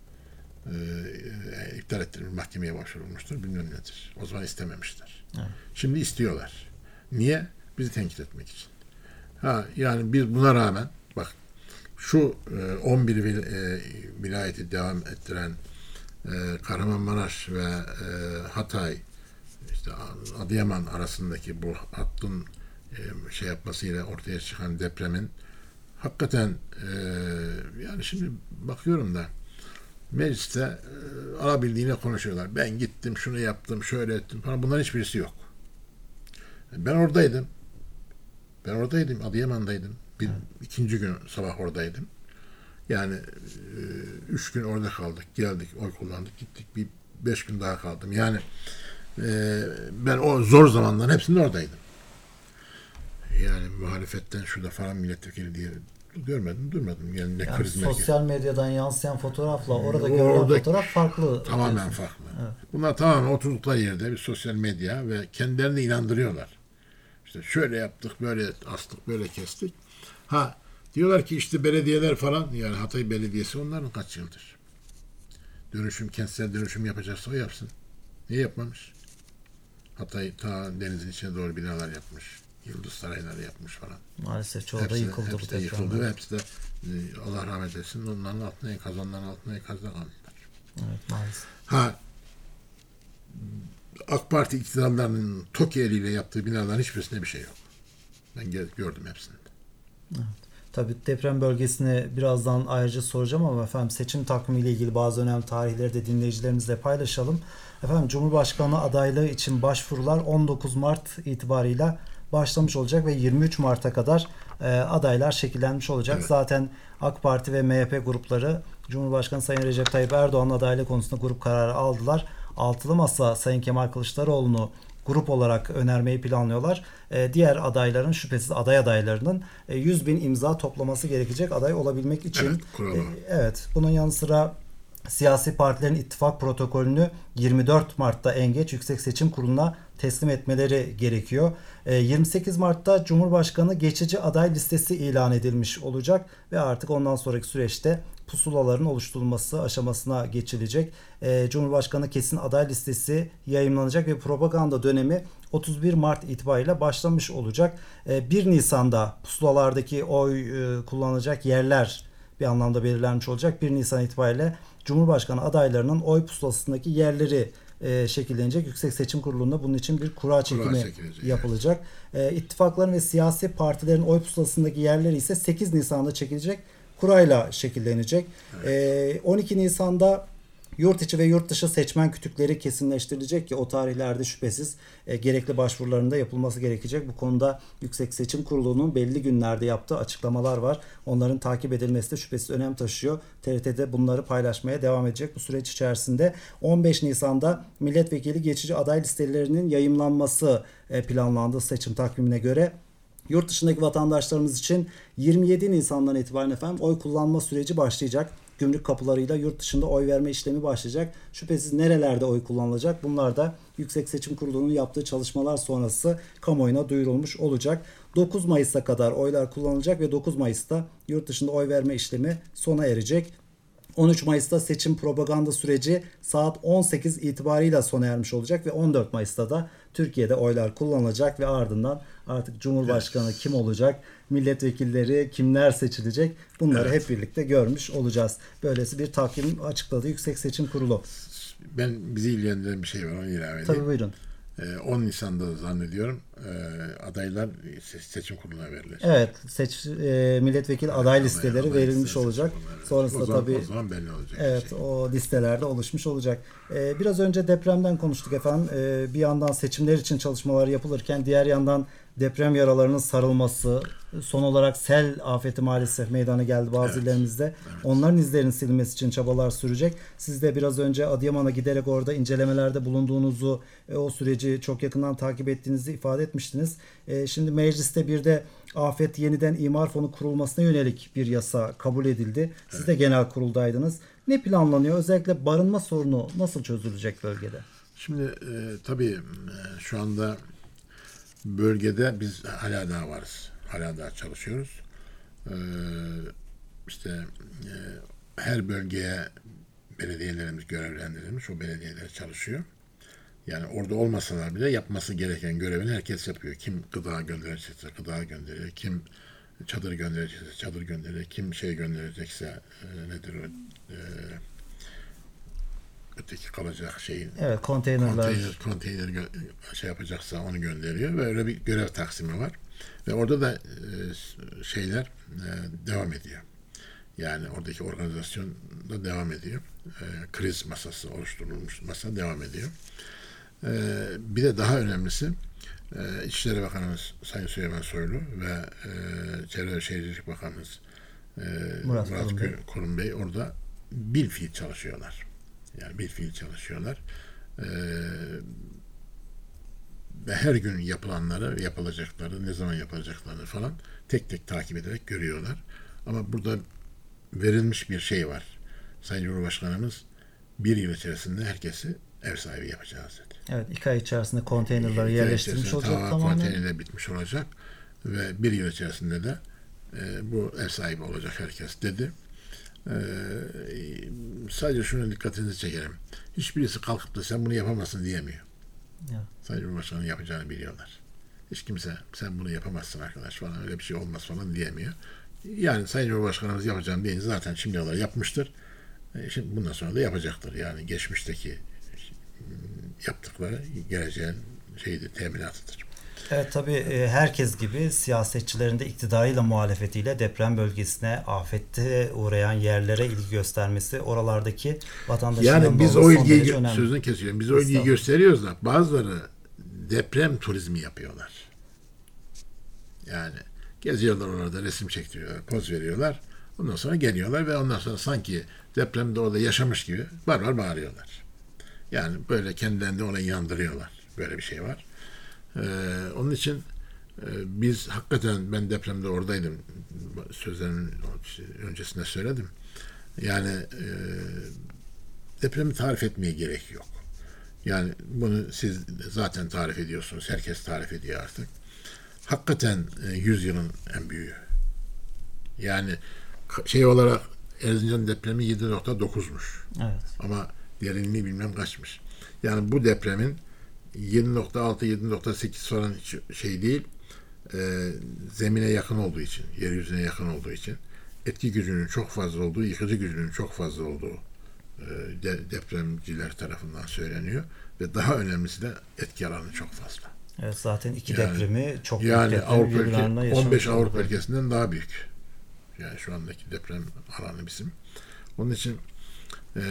E, iptal ettirilmiş, mahkemeye başvurulmuştur, bilmem nedir. O zaman istememişler. Evet. Şimdi istiyorlar. Niye? Bizi tenkit etmek için. Ha, yani biz buna rağmen bak şu e, on bir vil, e, vilayeti devam ettiren e, Kahramanmaraş ve e, Hatay, işte Adıyaman arasındaki bu hattın e, şey yapmasıyla ortaya çıkan depremin hakikaten e, yani şimdi bakıyorum da mecliste e, alabildiğine konuşuyorlar. Ben gittim, şunu yaptım, şöyle ettim falan. Bunların hiçbirisi yok. Ben oradaydım. Ben oradaydım. Adıyaman'daydım. Bir, evet. ikinci gün sabah oradaydım. Yani e, üç gün orada kaldık. Geldik, oy kullandık, gittik. Bir beş gün daha kaldım. Yani e, ben o zor zamanların hepsinde oradaydım. Yani muhalefetten şurada falan milletvekili diye görmedim, durmadım. Yani ne Yani karizma sosyal medyadan yansıyan fotoğrafla orada O, görülen orada fotoğraf farklı. Tamamen diyorsun. farklı. Evet. Bunlar tamamen oturdukları yerde bir sosyal medya ve kendilerini inandırıyorlar. İşte şöyle yaptık, böyle astık, böyle kestik. Ha diyorlar ki işte belediyeler falan, yani Hatay Belediyesi onların kaç yıldır? Dönüşüm, kentsel dönüşüm yapacaksa o yapsın. Niye yapmamış? Hatay ta denizin içine doğru binalar yapmış. Yıldız sarayları yapmış falan. Maalesef çoğu da Hepsi, yıkıldı bu hepsi de yıkıldı depremde. ve hepsi de e, Allah rahmet etsin onların altına enkaz, onların altına enkazda kalmışlar. Evet, maalesef. Ha, AK Parti iktidarlarının TOKİ eliyle yaptığı binaların hiçbirisinde bir şey yok. Ben gel- gördüm hepsini. Tabii deprem bölgesini birazdan ayrıca soracağım ama efendim seçim takvimiyle ilgili bazı önemli tarihleri de dinleyicilerimizle paylaşalım. Efendim Cumhurbaşkanlığı adaylığı için başvurular on dokuz Mart itibarıyla başlamış olacak ve yirmi üç Mart'a kadar e, adaylar şekillenmiş olacak. Evet. Zaten AK Parti ve M H P grupları Cumhurbaşkanı Sayın Recep Tayyip Erdoğan'ın adaylığı konusunda grup kararı aldılar. Altılı Masa Sayın Kemal Kılıçdaroğlu'nu grup olarak önermeyi planlıyorlar. Ee, diğer adayların şüphesiz aday adaylarının e, yüz bin imza toplaması gerekecek aday olabilmek için. Evet, kuralı. E, evet. Bunun yanı sıra siyasi partilerin ittifak protokolünü yirmi dört Mart'ta en geç Yüksek Seçim Kurulu'na teslim etmeleri gerekiyor. E, yirmi sekiz Mart'ta Cumhurbaşkanı geçici aday listesi ilan edilmiş olacak ve artık ondan sonraki süreçte pusulaların oluşturulması aşamasına geçilecek. E, Cumhurbaşkanı kesin aday listesi yayımlanacak ve propaganda dönemi otuz bir Mart itibariyle başlamış olacak. E, bir Nisan'da pusulalardaki oy e, kullanılacak yerler bir anlamda belirlenmiş olacak. bir Nisan itibariyle Cumhurbaşkanı adaylarının oy pusulasındaki yerleri e, şekillenecek. Yüksek Seçim Kurulu'nda bunun için bir kura çekimi yapılacak. Evet. E, ittifakların ve siyasi partilerin oy pusulasındaki yerleri ise sekiz Nisan'da çekilecek. Kurayla şekillenecek. Evet. E, on iki Nisan'da yurt içi ve yurt dışı seçmen kütükleri kesinleştirilecek ki o tarihlerde şüphesiz e, gerekli başvurularında yapılması gerekecek. Bu konuda Yüksek Seçim Kurulu'nun belli günlerde yaptığı açıklamalar var. Onların takip edilmesi de şüphesiz önem taşıyor. T R T'de bunları paylaşmaya devam edecek bu süreç içerisinde. on beş Nisan'da milletvekili geçici aday listelerinin yayımlanması e, planlandı seçim takvimine göre. Yurt dışındaki vatandaşlarımız için yirmi yedi Nisan'dan itibaren efendim oy kullanma süreci başlayacak. Gümrük kapılarıyla yurt dışında oy verme işlemi başlayacak. Şüphesiz nerelerde oy kullanılacak? Bunlar da Yüksek Seçim Kurulu'nun yaptığı çalışmalar sonrası kamuoyuna duyurulmuş olacak. dokuz Mayıs'a kadar oylar kullanılacak ve dokuz Mayıs'ta yurt dışında oy verme işlemi sona erecek. on üç Mayıs'ta seçim propaganda süreci saat on sekiz itibarıyla sona ermiş olacak ve on dört Mayıs'ta da Türkiye'de oylar kullanılacak ve ardından artık Cumhurbaşkanı evet. kim olacak, milletvekilleri kimler seçilecek bunları evet. hep birlikte görmüş olacağız. Böylesi bir takvim açıkladı Yüksek Seçim Kurulu. Ben bizi ilgilendiren bir şey var, onu ilave edeyim. Tabii buyurun. on Nisan'da zannediyorum adaylar seçim kuruluna verilecek. Evet, seç e, milletvekili evet, aday listeleri aday verilmiş listesi olacak. Sonrasında o zaman, tabii o zaman belli olacak. Evet, şey. O listelerde oluşmuş olacak. Ee, biraz önce depremden konuştuk efendim. Ee, bir yandan seçimler için çalışmalar yapılırken diğer yandan deprem yaralarının sarılması, son olarak sel afeti maalesef meydana geldi bazı evet. illerimizde. Evet. Onların izlerinin silinmesi için çabalar sürecek. Siz de biraz önce Adıyaman'a giderek orada incelemelerde bulunduğunuzu, e, o süreci çok yakından takip ettiğinizi ifade etmiştiniz. E, şimdi mecliste bir de afet yeniden imar fonu kurulmasına yönelik bir yasa kabul edildi. Siz evet. de genel kuruldaydınız. Ne planlanıyor? Özellikle barınma sorunu nasıl çözülecek bölgede? Şimdi e, tabii e, şu anda bölgede biz hala daha varız. Hala daha çalışıyoruz. Ee, işte e, her bölgeye belediyelerimiz görevlendirilmiş. O belediyeler çalışıyor. Yani orada olmasalar bile yapması gereken görevini herkes yapıyor. Kim gıda gönderecekse gıda gönderiyor. Kim çadır gönderecekse çadır gönderiyor. Kim şey gönderecekse e, nedir o e, öteki kalacak şeyin. Evet, konteynerler. Konteyner, konteyner gö- şey yapacaksa onu gönderiyor ve öyle bir görev taksimi var. Ve orada da e, şeyler e, devam ediyor. Yani oradaki organizasyon da devam ediyor. E, kriz masası oluşturulmuş masa devam ediyor. E, bir de daha önemlisi e, İçişleri Bakanımız Sayın Süleyman Soylu ve e, Çevre ve Şehircilik Bakanımız e, Murat, Murat Kurum, Bey. Kurum Bey orada bilfiil çalışıyorlar. Yani bilfiil çalışıyorlar. Ee, ve her gün yapılanları, yapılacakları, ne zaman yapılacaklarını falan tek tek takip ederek görüyorlar. Ama burada verilmiş bir şey var. Sayın Cumhurbaşkanımız bir yıl içerisinde herkesi ev sahibi yapacağız dedi. Evet, iki ay içerisinde konteynerleri yerleştirilmiş olacak tamamen. Tamamen konteynerler bitmiş olacak ve bir yıl içerisinde de e, bu ev sahibi olacak herkes dedi. Ee, sadece şuna dikkatinizi çekerim. Hiçbirisi kalkıp da sen bunu yapamazsın diyemiyor. Evet. Sayın Cumhurbaşkanı'nın yapacağını biliyorlar. Hiç kimse sen bunu yapamazsın arkadaş falan, öyle bir şey olmaz falan diyemiyor. Yani Sayın Cumhurbaşkanımız yapacağım deyince zaten şimdiye kadar yapmıştır. E, Şimdi bundan sonra da yapacaktır. Yani geçmişteki yaptıkları geleceğin şeydi, teminatıdır. Evet, tabii e, herkes gibi siyasetçilerin de iktidarıyla muhalefetiyle deprem bölgesine, afette uğrayan yerlere ilgi göstermesi, oralardaki vatandaşın Yani yanında biz olması o son ilgiyi derece gö- önemli. sözünü kesiyorum. Biz o ilgiyi Estağfurullah. gösteriyoruz da bazıları deprem turizmi yapıyorlar. Yani geziyorlar orada, resim çektiriyorlar, poz veriyorlar. Ondan sonra geliyorlar ve ondan sonra sanki depremde orada yaşamış gibi var var bağırıyorlar. Yani böyle kendilerini ona inandırıyorlar. Böyle bir şey var. Ee, onun için e, biz hakikaten, ben depremde oradaydım. Sözlerimin öncesinde söyledim. Yani e, depremi tarif etmeye gerek yok. Yani bunu siz zaten tarif ediyorsunuz. Herkes tarif ediyor artık. Hakikaten e, yüzyılın en büyüğü. Yani ka- şey olarak Erzincan depremi yedi nokta dokuzmuş. Evet. Ama derinliği bilmem kaçmış. Yani bu depremin yedi nokta altı yedi nokta sekiz falan hiç şey değil. E, zemine yakın olduğu için, yeryüzüne yakın olduğu için, etki gücünün çok fazla olduğu, yıkıcı gücünün çok fazla olduğu e, de, depremciler tarafından söyleniyor ve daha önemlisi de etki alanı çok fazla. Evet, zaten iki Yani- depremi çok büyük Yani depremi Avrupa birbirinin ardından ülke, yaşamış on beş oldu. Avrupa ülkesinden daha büyük. Yani şu andaki deprem alanı bizim. Onun için e,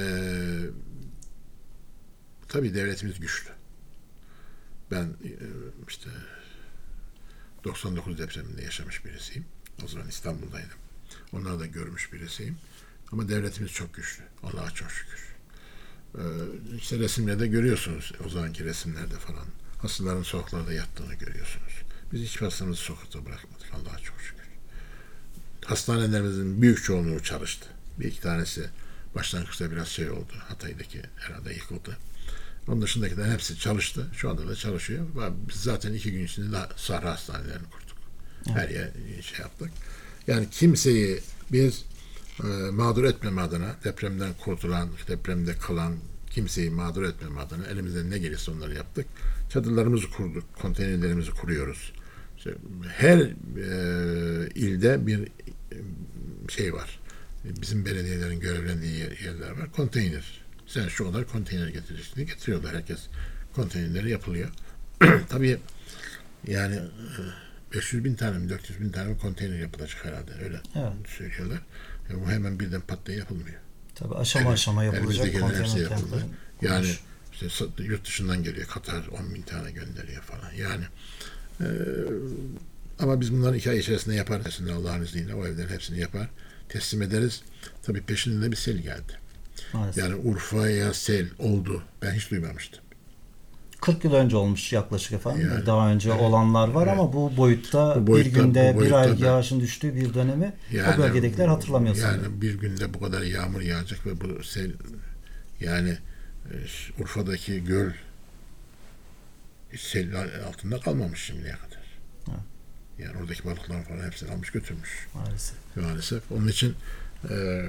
tabii devletimiz güçlü. Ben e, işte doksan dokuz depreminde yaşamış birisiyim. O zaman İstanbul'daydım. Onları da görmüş birisiyim. Ama devletimiz çok güçlü. Allah'a çok şükür. Ee, işte resimlerde görüyorsunuz. O zamanki resimlerde falan. Hastaların sokaklarda yattığını görüyorsunuz. Biz hiç hastamızı sokakta bırakmadık. Allah'a çok şükür. Hastanelerimizin büyük çoğunluğu çalıştı. Bir iki tanesi başlangıçta biraz şey oldu. Hatay'daki herhalde yıkıldı. Onun dışındakilerin hepsi çalıştı. Şu anda da çalışıyor. Biz zaten iki gün içinde daha sahra hastanelerini kurduk. Her yer şey yaptık. Yani kimseyi biz e, mağdur etmeme adına, depremden kurtulan, depremde kalan kimseyi mağdur etmeme adına elimizden ne gelirse onları yaptık. Çadırlarımızı kurduk, konteynerlerimizi kuruyoruz. İşte her e, ilde bir e, şey var. Bizim belediyelerin görevlendiği yer, yerler var. Konteyner. Sen şu kadar konteyner getireceksin diye getiriyorlar. Herkes konteynerleri yapılıyor. Tabii yani beş yüz bin tane mi dört yüz bin tane mi konteyner yapılacak herhalde. Öyle Evet. söylüyorlar. Yani bu hemen birden pat diye yapılmıyor. Tabii aşama Evet, aşama yapılacak elimizdekilerin hepsi konteyner yapıldı. kentlerin Yani kuruluş. işte yurt dışından geliyor. Katar on bin tane gönderiyor falan. Yani e, ama biz bunları iki ay içerisinde yaparız. Aslında Allah'ın izniyle o evlerin hepsini yapar. Teslim ederiz. Tabii peşinde de bir sel geldi. Maalesef. Yani Urfa'ya sel oldu. Ben hiç duymamıştım. kırk yıl önce olmuş yaklaşık efendim. Yani, Daha önce evet, olanlar var evet. ama bu boyutta, Bu boyutta, bir günde bu bir ay boyutta da- yağışın düştüğü bir dönemi Yani, o bölgedekiler hatırlamıyor sanırım. Yani bir günde bu kadar yağmur yağacak ve bu sel, yani e, Urfa'daki göl hiç sel altında kalmamış şimdiye kadar. Evet. Yani oradaki balıklar falan hepsini almış götürmüş. Maalesef. Maalesef. Onun için e, e,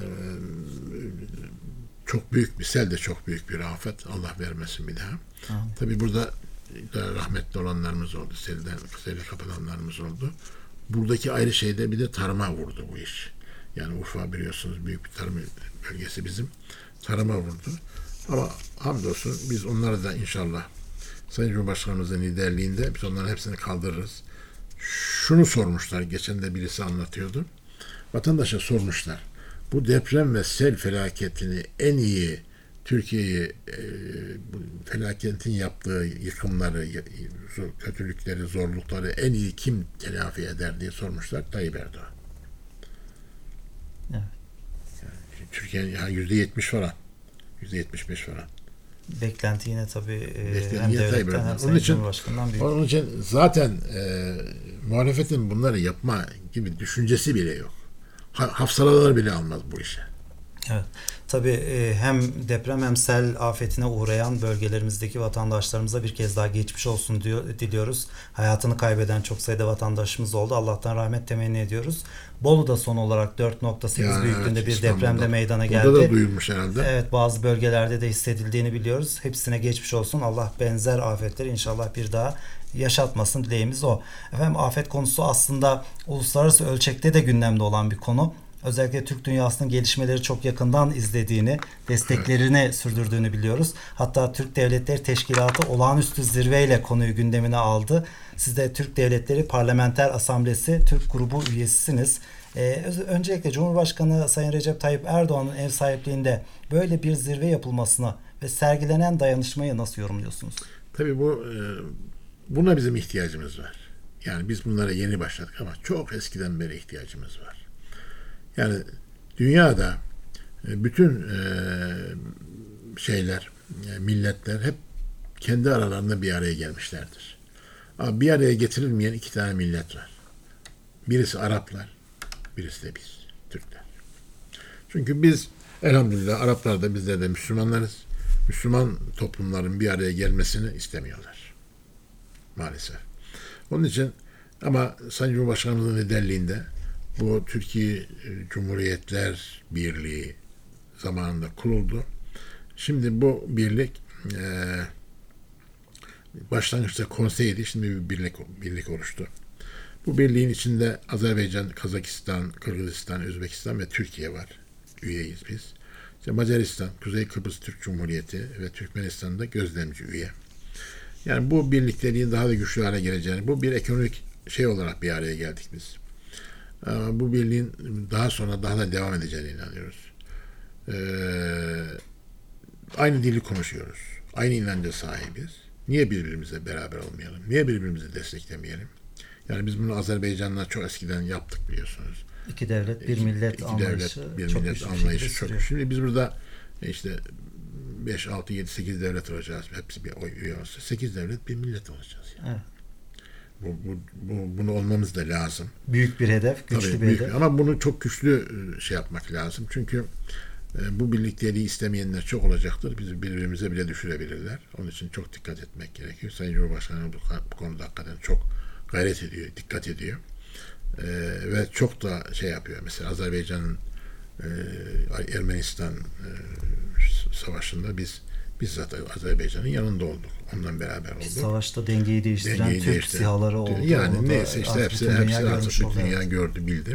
çok büyük bir sel de çok büyük bir afet. Allah vermesin bir daha. Amin. Tabii burada da rahmetli olanlarımız oldu. Selden, selle kapatanlarımız oldu. Buradaki ayrı şeyde bir de tarıma vurdu bu iş. Yani Urfa biliyorsunuz büyük bir tarım bölgesi bizim. Tarıma vurdu. Ama hamdolsun biz onları da inşallah Sayın Cumhurbaşkanımızın liderliğinde biz onların hepsini kaldırırız. Şunu sormuşlar. Geçen de birisi anlatıyordu. Vatandaşa sormuşlar. Bu deprem ve sel felaketini en iyi Türkiye'yi e, bu felaketin yaptığı yıkımları, kötülükleri, zorlukları en iyi kim telafi eder diye sormuşlar. Tayyip Erdoğan. Evet. Yani Türkiye'nin yani yüzde yetmiş falan. Yüzde yetmiş beş falan. Beklenti yine tabii e, Beklenti hem yine Tayyip devletten Erdoğan. hem Onun Sayın için- Cumhurbaşkanı'ndan büyük. Onun için zaten e, muhalefetin bunları yapma gibi düşüncesi bile yok. Ha, hafsalaları bile almaz bu işe. Evet. Tabii e, hem deprem hem sel afetine uğrayan bölgelerimizdeki vatandaşlarımıza bir kez daha geçmiş olsun diyor, diliyoruz. Hayatını kaybeden çok sayıda vatandaşımız oldu. Allah'tan rahmet temenni ediyoruz. Bolu'da son olarak dört nokta sekiz Yani büyüklüğünde evet, bir İstanbul'da. depremde meydana geldi. Burada da duyulmuş herhalde. Evet, bazı bölgelerde de hissedildiğini biliyoruz. Hepsine geçmiş olsun. Allah benzer afetleri inşallah bir daha yaşatmasın, dileğimiz o. Efendim, afet konusu aslında uluslararası ölçekte de gündemde olan bir konu. Özellikle Türk dünyasının gelişmeleri çok yakından izlediğini, desteklerini evet. sürdürdüğünü biliyoruz. Hatta Türk Devletleri Teşkilatı olağanüstü zirveyle konuyu gündemine aldı. Siz de Türk Devletleri Parlamenter Asamblesi Türk grubu üyesisiniz. Ee, öncelikle Cumhurbaşkanı Sayın Recep Tayyip Erdoğan'ın ev sahipliğinde böyle bir zirve yapılmasını ve sergilenen dayanışmayı nasıl yorumluyorsunuz? Tabii bu e, buna bizim ihtiyacımız var. Yani biz bunlara yeni başladık ama çok eskiden beri ihtiyacımız var. Yani dünyada bütün e, şeyler, yani milletler hep kendi aralarında bir araya gelmişlerdir. Ama bir araya getirilmeyen iki tane millet var. Birisi Araplar, birisi de biz, Türkler. Çünkü biz elhamdülillah Araplar da bizler de Müslümanlarız. Müslüman toplumların bir araya gelmesini istemiyorlar. Maalesef. Onun için ama Sayın Cumhurbaşkanımızın liderliğinde bu Türkiye Cumhuriyetler Birliği zamanında kuruldu. Şimdi bu birlik e, başlangıçta konseydi, şimdi bir birlik, birlik oluştu. Bu birliğin içinde Azerbaycan, Kazakistan, Kırgızistan, Özbekistan ve Türkiye var. Üyeyiz biz. İşte Macaristan, Kuzey Kıbrıs Türk Cumhuriyeti ve Türkmenistan'da gözlemci üye. Yani bu birlikteliğin daha da güçlü hale geleceğini, bu bir ekonomik şey olarak bir araya geldik biz. Bu birliğin daha sonra daha da devam edeceğine inanıyoruz. Ee, aynı dili konuşuyoruz. Aynı inanca sahibiz. Niye birbirimizle beraber olmayalım? Niye birbirimizi desteklemeyelim? Yani biz bunu Azerbaycan'la çok eskiden yaptık biliyorsunuz. İki devlet, bir millet iki anlayışı. Devlet, bir çok millet anlayışı çok güçlü. Şimdi biz burada işte beş, altı, yedi, sekiz devlet olacağız. Hepsi bir oy üye olsa sekiz devlet, bir millet olacağız. Yani. Evet. Bu, bu, bu, bunu olmamız da lazım. Büyük bir hedef, güçlü Tabii, bir büyük, hedef. ama bunu çok güçlü şey yapmak lazım. Çünkü e, bu birlikteliği istemeyenler çok olacaktır. Bizi birbirimize bile düşürebilirler. Onun için çok dikkat etmek gerekiyor. Sayın Cumhurbaşkanı bu, bu konuda hakikaten çok gayret ediyor, dikkat ediyor. E, ve çok da şey yapıyor. Mesela Azerbaycan'ın e, Ermenistan e, savaşında biz bizzat Azerbaycan'ın yanında olduk. Ondan beraber olduk. Savaşta dengeyi değiştiren dengeyi Türk değiştiren, sihaları oldu. yani neyse işte hepsi, hepsi artık bütün dünya gördü, bildi.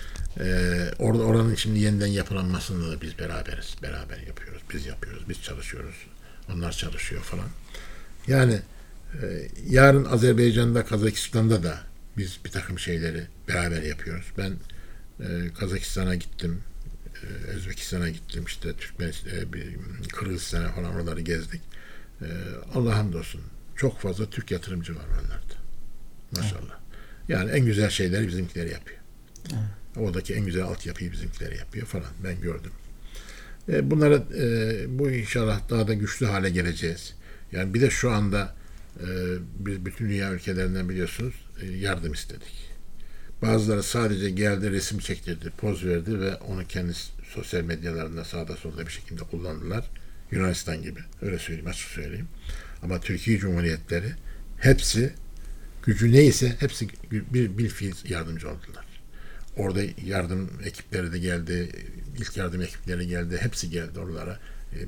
Ee, orada oranın şimdi yeniden yapılanmasını da biz beraberiz. Beraber yapıyoruz. Biz yapıyoruz. Biz çalışıyoruz. Onlar çalışıyor falan. Yani e, yarın Azerbaycan'da, Kazakistan'da da biz bir takım şeyleri beraber yapıyoruz. Ben e, Kazakistan'a gittim. E, Özbekistan'a gittim. İşte Türkmenistan, e, Kırgızistan'a falan oraları gezdik. E, Allah'a hamdolsun. Çok fazla Türk yatırımcı var oralarda. Maşallah. Evet. Yani en güzel şeyleri bizimkileri yapıyor. Evet. Oradaki en güzel altyapıyı bizimkileri yapıyor falan. Ben gördüm. E, bunlara e, bu inşallah daha da güçlü hale geleceğiz. Yani bir de şu anda e, biz bütün dünya ülkelerinden biliyorsunuz e, yardım istedik. Bazıları sadece geldi, resim çektirdi, poz verdi ve onu kendi sosyal medyalarında sağda solda bir şekilde kullandılar. Yunanistan gibi. Öyle söyleyeyim, açık söyleyeyim. Ama Türkiye Cumhuriyetleri hepsi gücü neyse hepsi bir, bir fiil yardımcı oldular. Orada yardım ekipleri de geldi, ilk yardım ekipleri geldi, hepsi geldi oralara.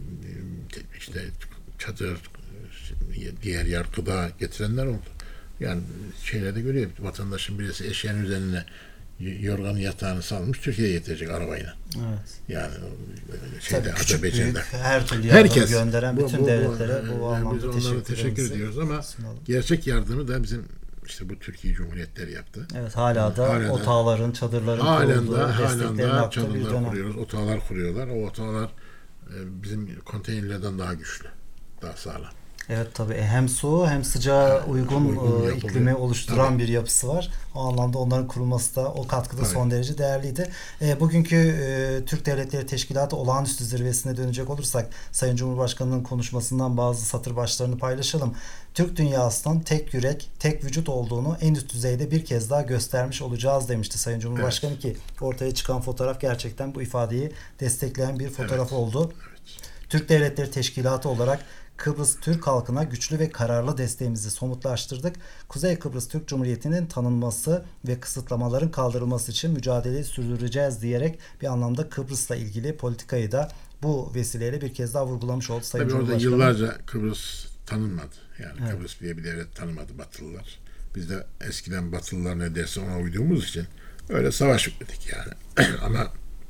İşte çadır, diğer yer, gıda getirenler oldu. Yani şeylerde görüyor, vatandaşın birisi eşeğin üzerine yorganı yatağını salmış, Türkiye'ye getirecek arabayla. Evet. Yani şeyde Azerbaycan'da her türlü yardım herkes gönderen bütün bu, bu, devletlere bu, bu yani anlamda teşekkür, teşekkür ediyoruz ama sunalım. Gerçek yardımı da bizim işte bu Türkiye Cumhuriyetleri yaptı. Evet, hala da hala otağların, çadırların halen kurulduğu, da, halen da çadırlar kuruyoruz, otağlar kuruyorlar. O otağlar bizim konteynerlerden daha güçlü, daha sağlam. Evet tabii hem soğuğu hem sıcağı uygun, uygun e, iklimi oluşturan tabii. bir yapısı var. O anlamda onların kurulması da o katkıda Tabii. son derece değerliydi. E, bugünkü e, Türk Devletleri Teşkilatı olağanüstü zirvesine dönecek olursak Sayın Cumhurbaşkanı'nın konuşmasından bazı satır başlarını paylaşalım. Türk dünyasının tek yürek, tek vücut olduğunu en üst düzeyde bir kez daha göstermiş olacağız demişti Sayın Cumhurbaşkanı, evet. Ki ortaya çıkan fotoğraf gerçekten bu ifadeyi destekleyen bir fotoğraf evet. oldu. Evet. Türk Devletleri Teşkilatı olarak Kıbrıs Türk halkına güçlü ve kararlı desteğimizi somutlaştırdık. Kuzey Kıbrıs Türk Cumhuriyeti'nin tanınması ve kısıtlamaların kaldırılması için mücadeleyi sürdüreceğiz diyerek bir anlamda Kıbrıs'la ilgili politikayı da bu vesileyle bir kez daha vurgulamış oldu Sayın Tabii Cumhurbaşkanı. Orada yıllarca Kıbrıs tanınmadı. Yani evet. Kıbrıs diye bir devlet tanımadı Batılılar. Biz de eskiden Batılılar ne derse ona uyduğumuz için öyle savaş ettik yani. Ama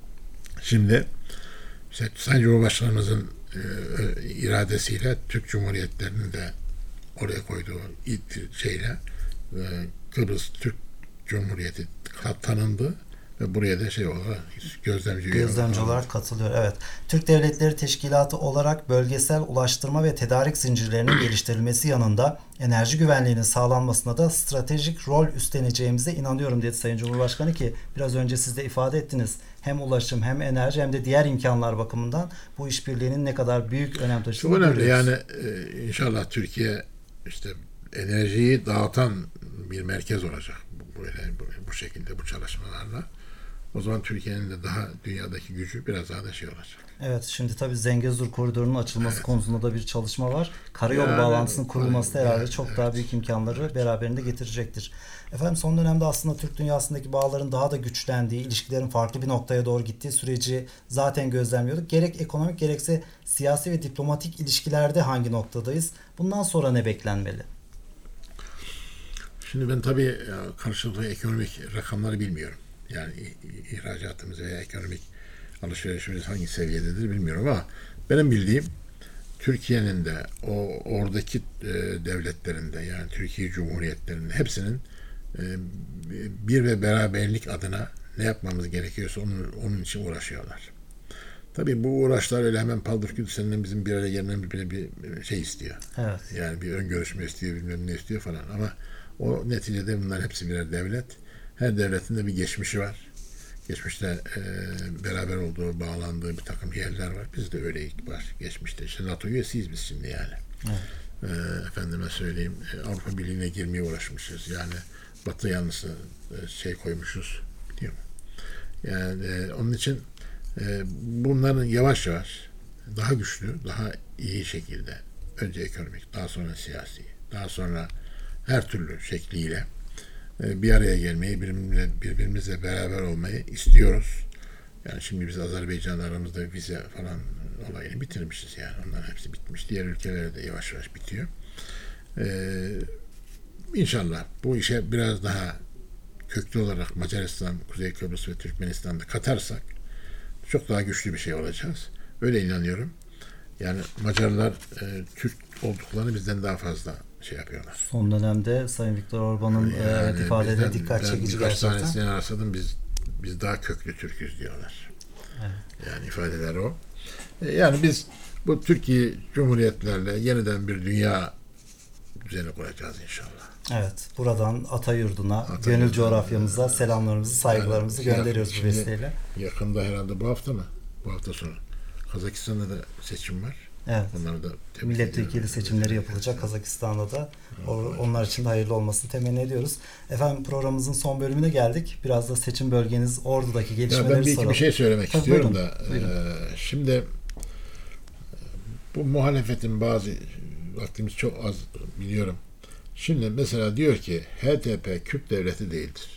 şimdi işte Sayın Cumhurbaşkanımızın e, iradesiyle Türk Cumhuriyetlerini de oraya koyduğu şeyle e, Kıbrıs Türk Cumhuriyeti tanındı ve buraya da şey olarak gözlemci gözlemci olarak katılıyor. Evet. Türk Devletleri Teşkilatı olarak bölgesel ulaştırma ve tedarik zincirlerinin geliştirilmesi yanında enerji güvenliğinin sağlanmasına da stratejik rol üstleneceğimize inanıyorum dedi Sayın Cumhurbaşkanı, ki biraz önce siz de ifade ettiniz. Hem ulaşım hem enerji hem de diğer imkanlar bakımından bu işbirliğinin ne kadar büyük önem taşıdığını çok önemli. görüyoruz. Yani e, inşallah Türkiye işte enerjiyi dağıtan bir merkez olacak. Böyle bu, bu şekilde bu çalışmalarla. O zaman Türkiye'nin de daha dünyadaki gücü biraz daha da şey olacak. Evet, şimdi tabii Zengezur koridorunun açılması evet. konusunda da bir çalışma var. Karayolu yani, bağlantısının kurulması da herhalde evet, çok evet. daha büyük imkanları evet. beraberinde getirecektir. Efendim son dönemde aslında Türk dünyasındaki bağların daha da güçlendiği, ilişkilerin farklı bir noktaya doğru gittiği süreci zaten gözlemliyorduk. Gerek ekonomik gerekse siyasi ve diplomatik ilişkilerde hangi noktadayız? Bundan sonra ne beklenmeli? Şimdi ben tabii karşılıklı ekonomik rakamları bilmiyorum. Yani ihracatımız veya ekonomik alışverişimiz hangi seviyededir bilmiyorum ama benim bildiğim Türkiye'nin de o oradaki e, devletlerinde yani Türkiye Cumhuriyetlerinin hepsinin e, bir ve beraberlik adına ne yapmamız gerekiyorsa onun, onun için uğraşıyorlar. Tabii bu uğraşlar öyle hemen paldır küldür seninle bizim bir araya gelmemiz bile bir şey istiyor. Evet. Yani bir ön görüşme istiyor, bilmem ne istiyor falan ama o neticede bunlar hepsi birer devlet. Her devletin de bir geçmişi var. Geçmişte e, beraber olduğu, bağlandığı bir takım yerler var. Biz de öyle ilk var geçmişte. İşte NATO üyesiyiz biz şimdi yani. Evet. E, efendime söyleyeyim e, Avrupa Birliği'ne girmeye uğraşmışız. Yani Batı yanlısı e, şey koymuşuz. Biliyor musun? Yani e, onun için e, bunların yavaş yavaş daha güçlü, daha iyi şekilde önce ekonomik, daha sonra siyasi, daha sonra her türlü şekliyle bir araya gelmeyi, birbirimizle, birbirimizle beraber olmayı istiyoruz. Yani şimdi biz Azerbaycan'la aramızda vize falan olayını bitirmişiz yani. Onların hepsi bitmiş. Diğer ülkelerde de yavaş yavaş bitiyor. Ee, İnşallah bu işe biraz daha köklü olarak Macaristan, Kuzey Kıbrıs ve Türkmenistan'da katarsak çok daha güçlü bir şey olacağız. Öyle inanıyorum. Yani Macarlar e, Türk olduklarını bizden daha fazla şey yapıyorlar. Son dönemde Sayın Viktor Orban'ın yani ifadeleri dikkat çekici gerçekten. gerçekten. Birkaç tanesini arasadım biz biz daha köklü Türk'üz diyorlar. Evet. Yani ifadeler o. Yani biz bu Türkiye Cumhuriyetlerle yeniden bir dünya düzeni kuracağız inşallah. Evet. Buradan Atayurdu'na, Ata gönül coğrafyamıza e, selamlarımızı, saygılarımızı yani, gönderiyoruz bu vesileyle. Yakında herhalde bu hafta mı? Bu hafta sonu. Kazakistan'da da seçim var. Evet. Onları da milletvekili seçimleri yapılacak Kazakistan'da da. Onlar için de hayırlı olmasını temenni ediyoruz. Efendim programımızın son bölümüne geldik. Biraz da seçim bölgeniz Ordu'daki gelişmeleri ya ben bir soralım. bir şey söylemek Tabii istiyorum buyurun, da. Buyurun. E, şimdi bu muhalefetin bazı vaktimiz çok az biliyorum. Şimdi mesela diyor ki H D P Kürt devleti değildir.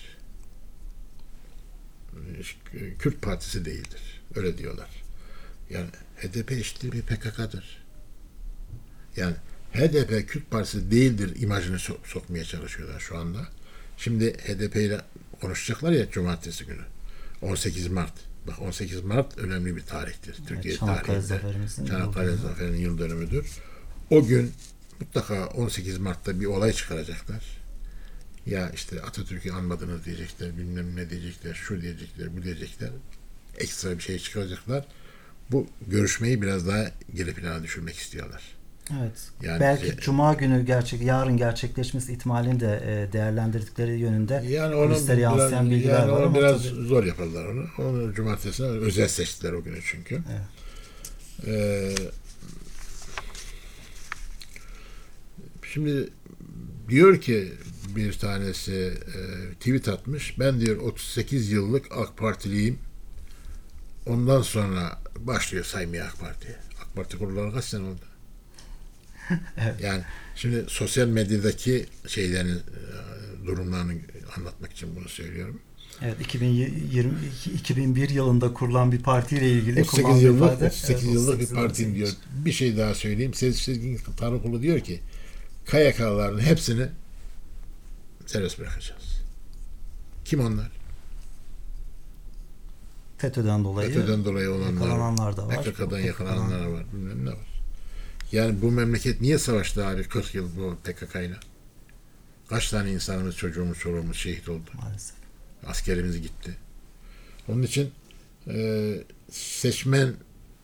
Kürt partisi değildir. Öyle diyorlar. Yani H D P eşittir bir P K K'dır. Yani H D P Kürt partisi değildir imajını so- sokmaya çalışıyorlar şu anda. Şimdi H D P ile konuşacaklar ya cumartesi günü. on sekiz Mart. Bak on sekiz Mart önemli bir tarihtir. Evet, Türkiye tarihinde. Çanakkale Zaferi'nin yıl dönümüdür. O gün mutlaka on sekiz Mart'ta bir olay çıkaracaklar. Ya işte Atatürk'ü anmadınız diyecekler, bilmem ne diyecekler, şu diyecekler, bu diyecekler. Ekstra bir şey çıkaracaklar. Bu görüşmeyi biraz daha geri plana düşürmek istiyorlar. Evet. Yani belki e, Cuma günü gerçek yarın gerçekleşmesi ihtimalini de e, değerlendirdikleri yönünde yani onu kulislere yansıyan biraz, bilgiler yani var onu ama biraz tabii. zor yaparlar onu. Onu cumartesine özel seçtiler o günü çünkü. Evet. Ee, şimdi diyor ki bir tanesi e, tweet atmış. Ben diyor otuz sekiz yıllık AK Partiliyim. Ondan sonra başlıyor saymaya AK Parti'ye. AK Parti kurulalı kaç sene oldu? Evet. Yani şimdi sosyal medyadaki şeylerin e, durumlarını anlatmak için bunu söylüyorum. Evet, iki bin yirmi iki bin bir yılında kurulan bir partiyle ilgili otuz sekiz kullandığı yıllık ifade. otuz sekiz Evet, yıllık bir otuz sekiz partiyim diyor. yıllık. Bir şey daha söyleyeyim. Sezgin Tanrıkulu diyor ki K Y K'ların hepsini serbest bırakacağız. Kim onlar? FETÖ'den dolayı FETÖ'den dolayı olanlar yakalananlar da var. P K K'dan yakalananlar var. Bilmem ne var. Yani bu memleket niye savaştı abi kırk yıl bu P K K'yla? Kaç tane insanımız, çocuğumuz, çoluğumuz şehit oldu. Maalesef. Askerimiz gitti. Onun için e, seçmen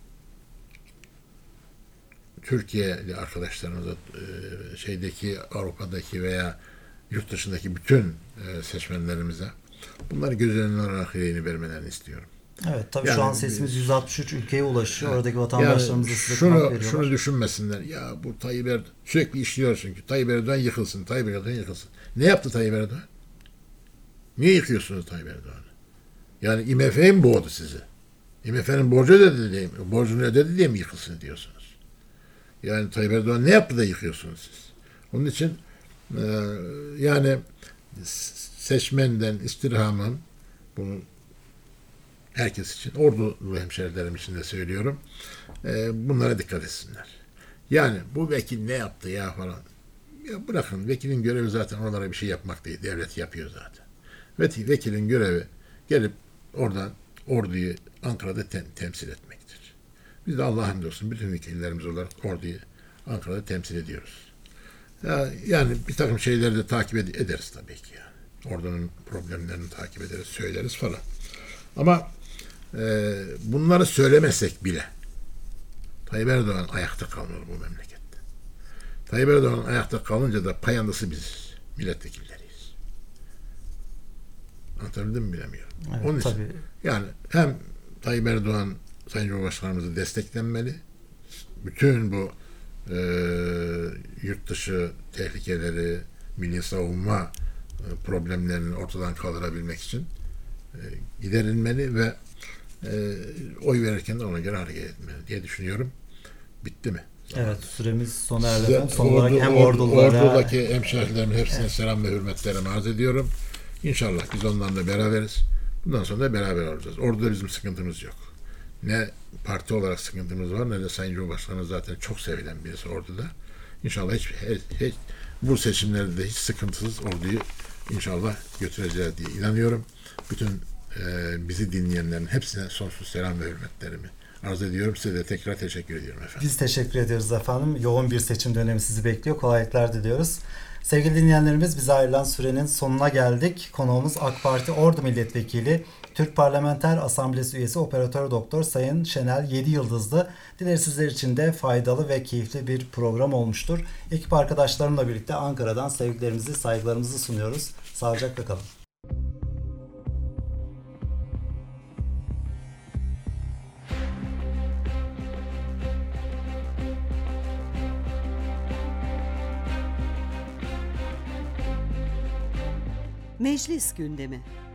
Türkiye'li arkadaşlarımıza e, şeydeki Avrupa'daki veya yurt dışındaki bütün e, seçmenlerimize bunları göz önüne alarak yayını vermelerini istiyorum. Evet, tabii Yani şu an sesimiz yüz altmış üç ülkeye ulaşıyor. Oradaki Yani vatandaşlarımız da size kulak şunu, veriyorlar. şunu düşünmesinler. Ya bu Tayyip Erdoğan sürekli işliyor çünkü. Tayyip Erdoğan yıkılsın. Tayyip Erdoğan yıkılsın. Ne yaptı Tayyip Erdoğan? Niye yıkıyorsunuz Tayyip Erdoğan'ı? Yani I M F mi boğdu sizi? I M F'nin borcu ödedi diye, borcunu ödedi diye mi yıkılsın diyorsunuz? Yani Tayyip Erdoğan ne yaptı da yıkıyorsunuz siz? Onun için e, yani seçmenden istirhamım bunu herkes için, ordulu hemşerilerim için de söylüyorum. E, bunlara dikkat etsinler. Yani bu vekil ne yaptı ya falan. Ya bırakın, vekilin görevi zaten oralara bir şey yapmak değil. Devlet yapıyor zaten. Ve vekilin görevi gelip oradan orduyu Ankara'da tem- temsil etmektir. Biz de Allah'a hamdolsun bütün vekillerimiz olarak orduyu Ankara'da temsil ediyoruz. Ya, yani bir takım şeyleri de takip ed- ederiz tabii ki. Yani. Ordunun problemlerini takip ederiz, söyleriz falan. Ama e, bunları söylemesek bile Tayyip Erdoğan ayakta kalmalı bu memlekette. Tayyip Erdoğan ayakta kalınca da payandısı biziz, milletvekilleriyiz. Anlatabildim mi bilemiyorum. Evet, Onun için tabii. yani hem Tayyip Erdoğan Sayın Cumhurbaşkanımızı desteklenmeli, bütün bu e, yurt dışı tehlikeleri, milli savunma e, problemlerini ortadan kaldırabilmek için e, giderilmeli ve e, oy verirken de ona göre hareket etmeli diye düşünüyorum. Bitti mi? Evet, süremiz sona erdi. Size Son olarak ordu, hem ordu, ordulara ordudaki hemşehrilerimin hepsine selam ve hürmetlerimi arz ediyorum. İnşallah biz onlarla beraberiz. Bundan sonra da beraber olacağız. Orduda bizim sıkıntımız yok. Ne parti olarak sıkıntımız var ne de Sayın Cumhurbaşkanı zaten çok sevilen birisi orduda. İnşallah hiç, hiç, hiç bu seçimlerde de hiç sıkıntısız orduyu inşallah götüreceğiz diye inanıyorum. Bütün e, bizi dinleyenlerin hepsine sonsuz selam ve hürmetlerimi arz ediyorum. Size de tekrar teşekkür ediyorum efendim. biz teşekkür ediyoruz efendim. Yoğun bir seçim dönemi sizi bekliyor. Kolaylıklar diliyoruz. Sevgili dinleyenlerimiz, bize ayrılan sürenin sonuna geldik. Konuğumuz AK Parti Ordu Milletvekili, Türk Parlamenter Asamblesi üyesi Operatör Doktor Sayın Şenel Yedi Yıldızlı. Dileriz sizler için de faydalı ve keyifli bir program olmuştur. Ekip arkadaşlarımla birlikte Ankara'dan sevgilerimizi, saygılarımızı sunuyoruz. Sağlıcakla kalın. Meclis gündemi.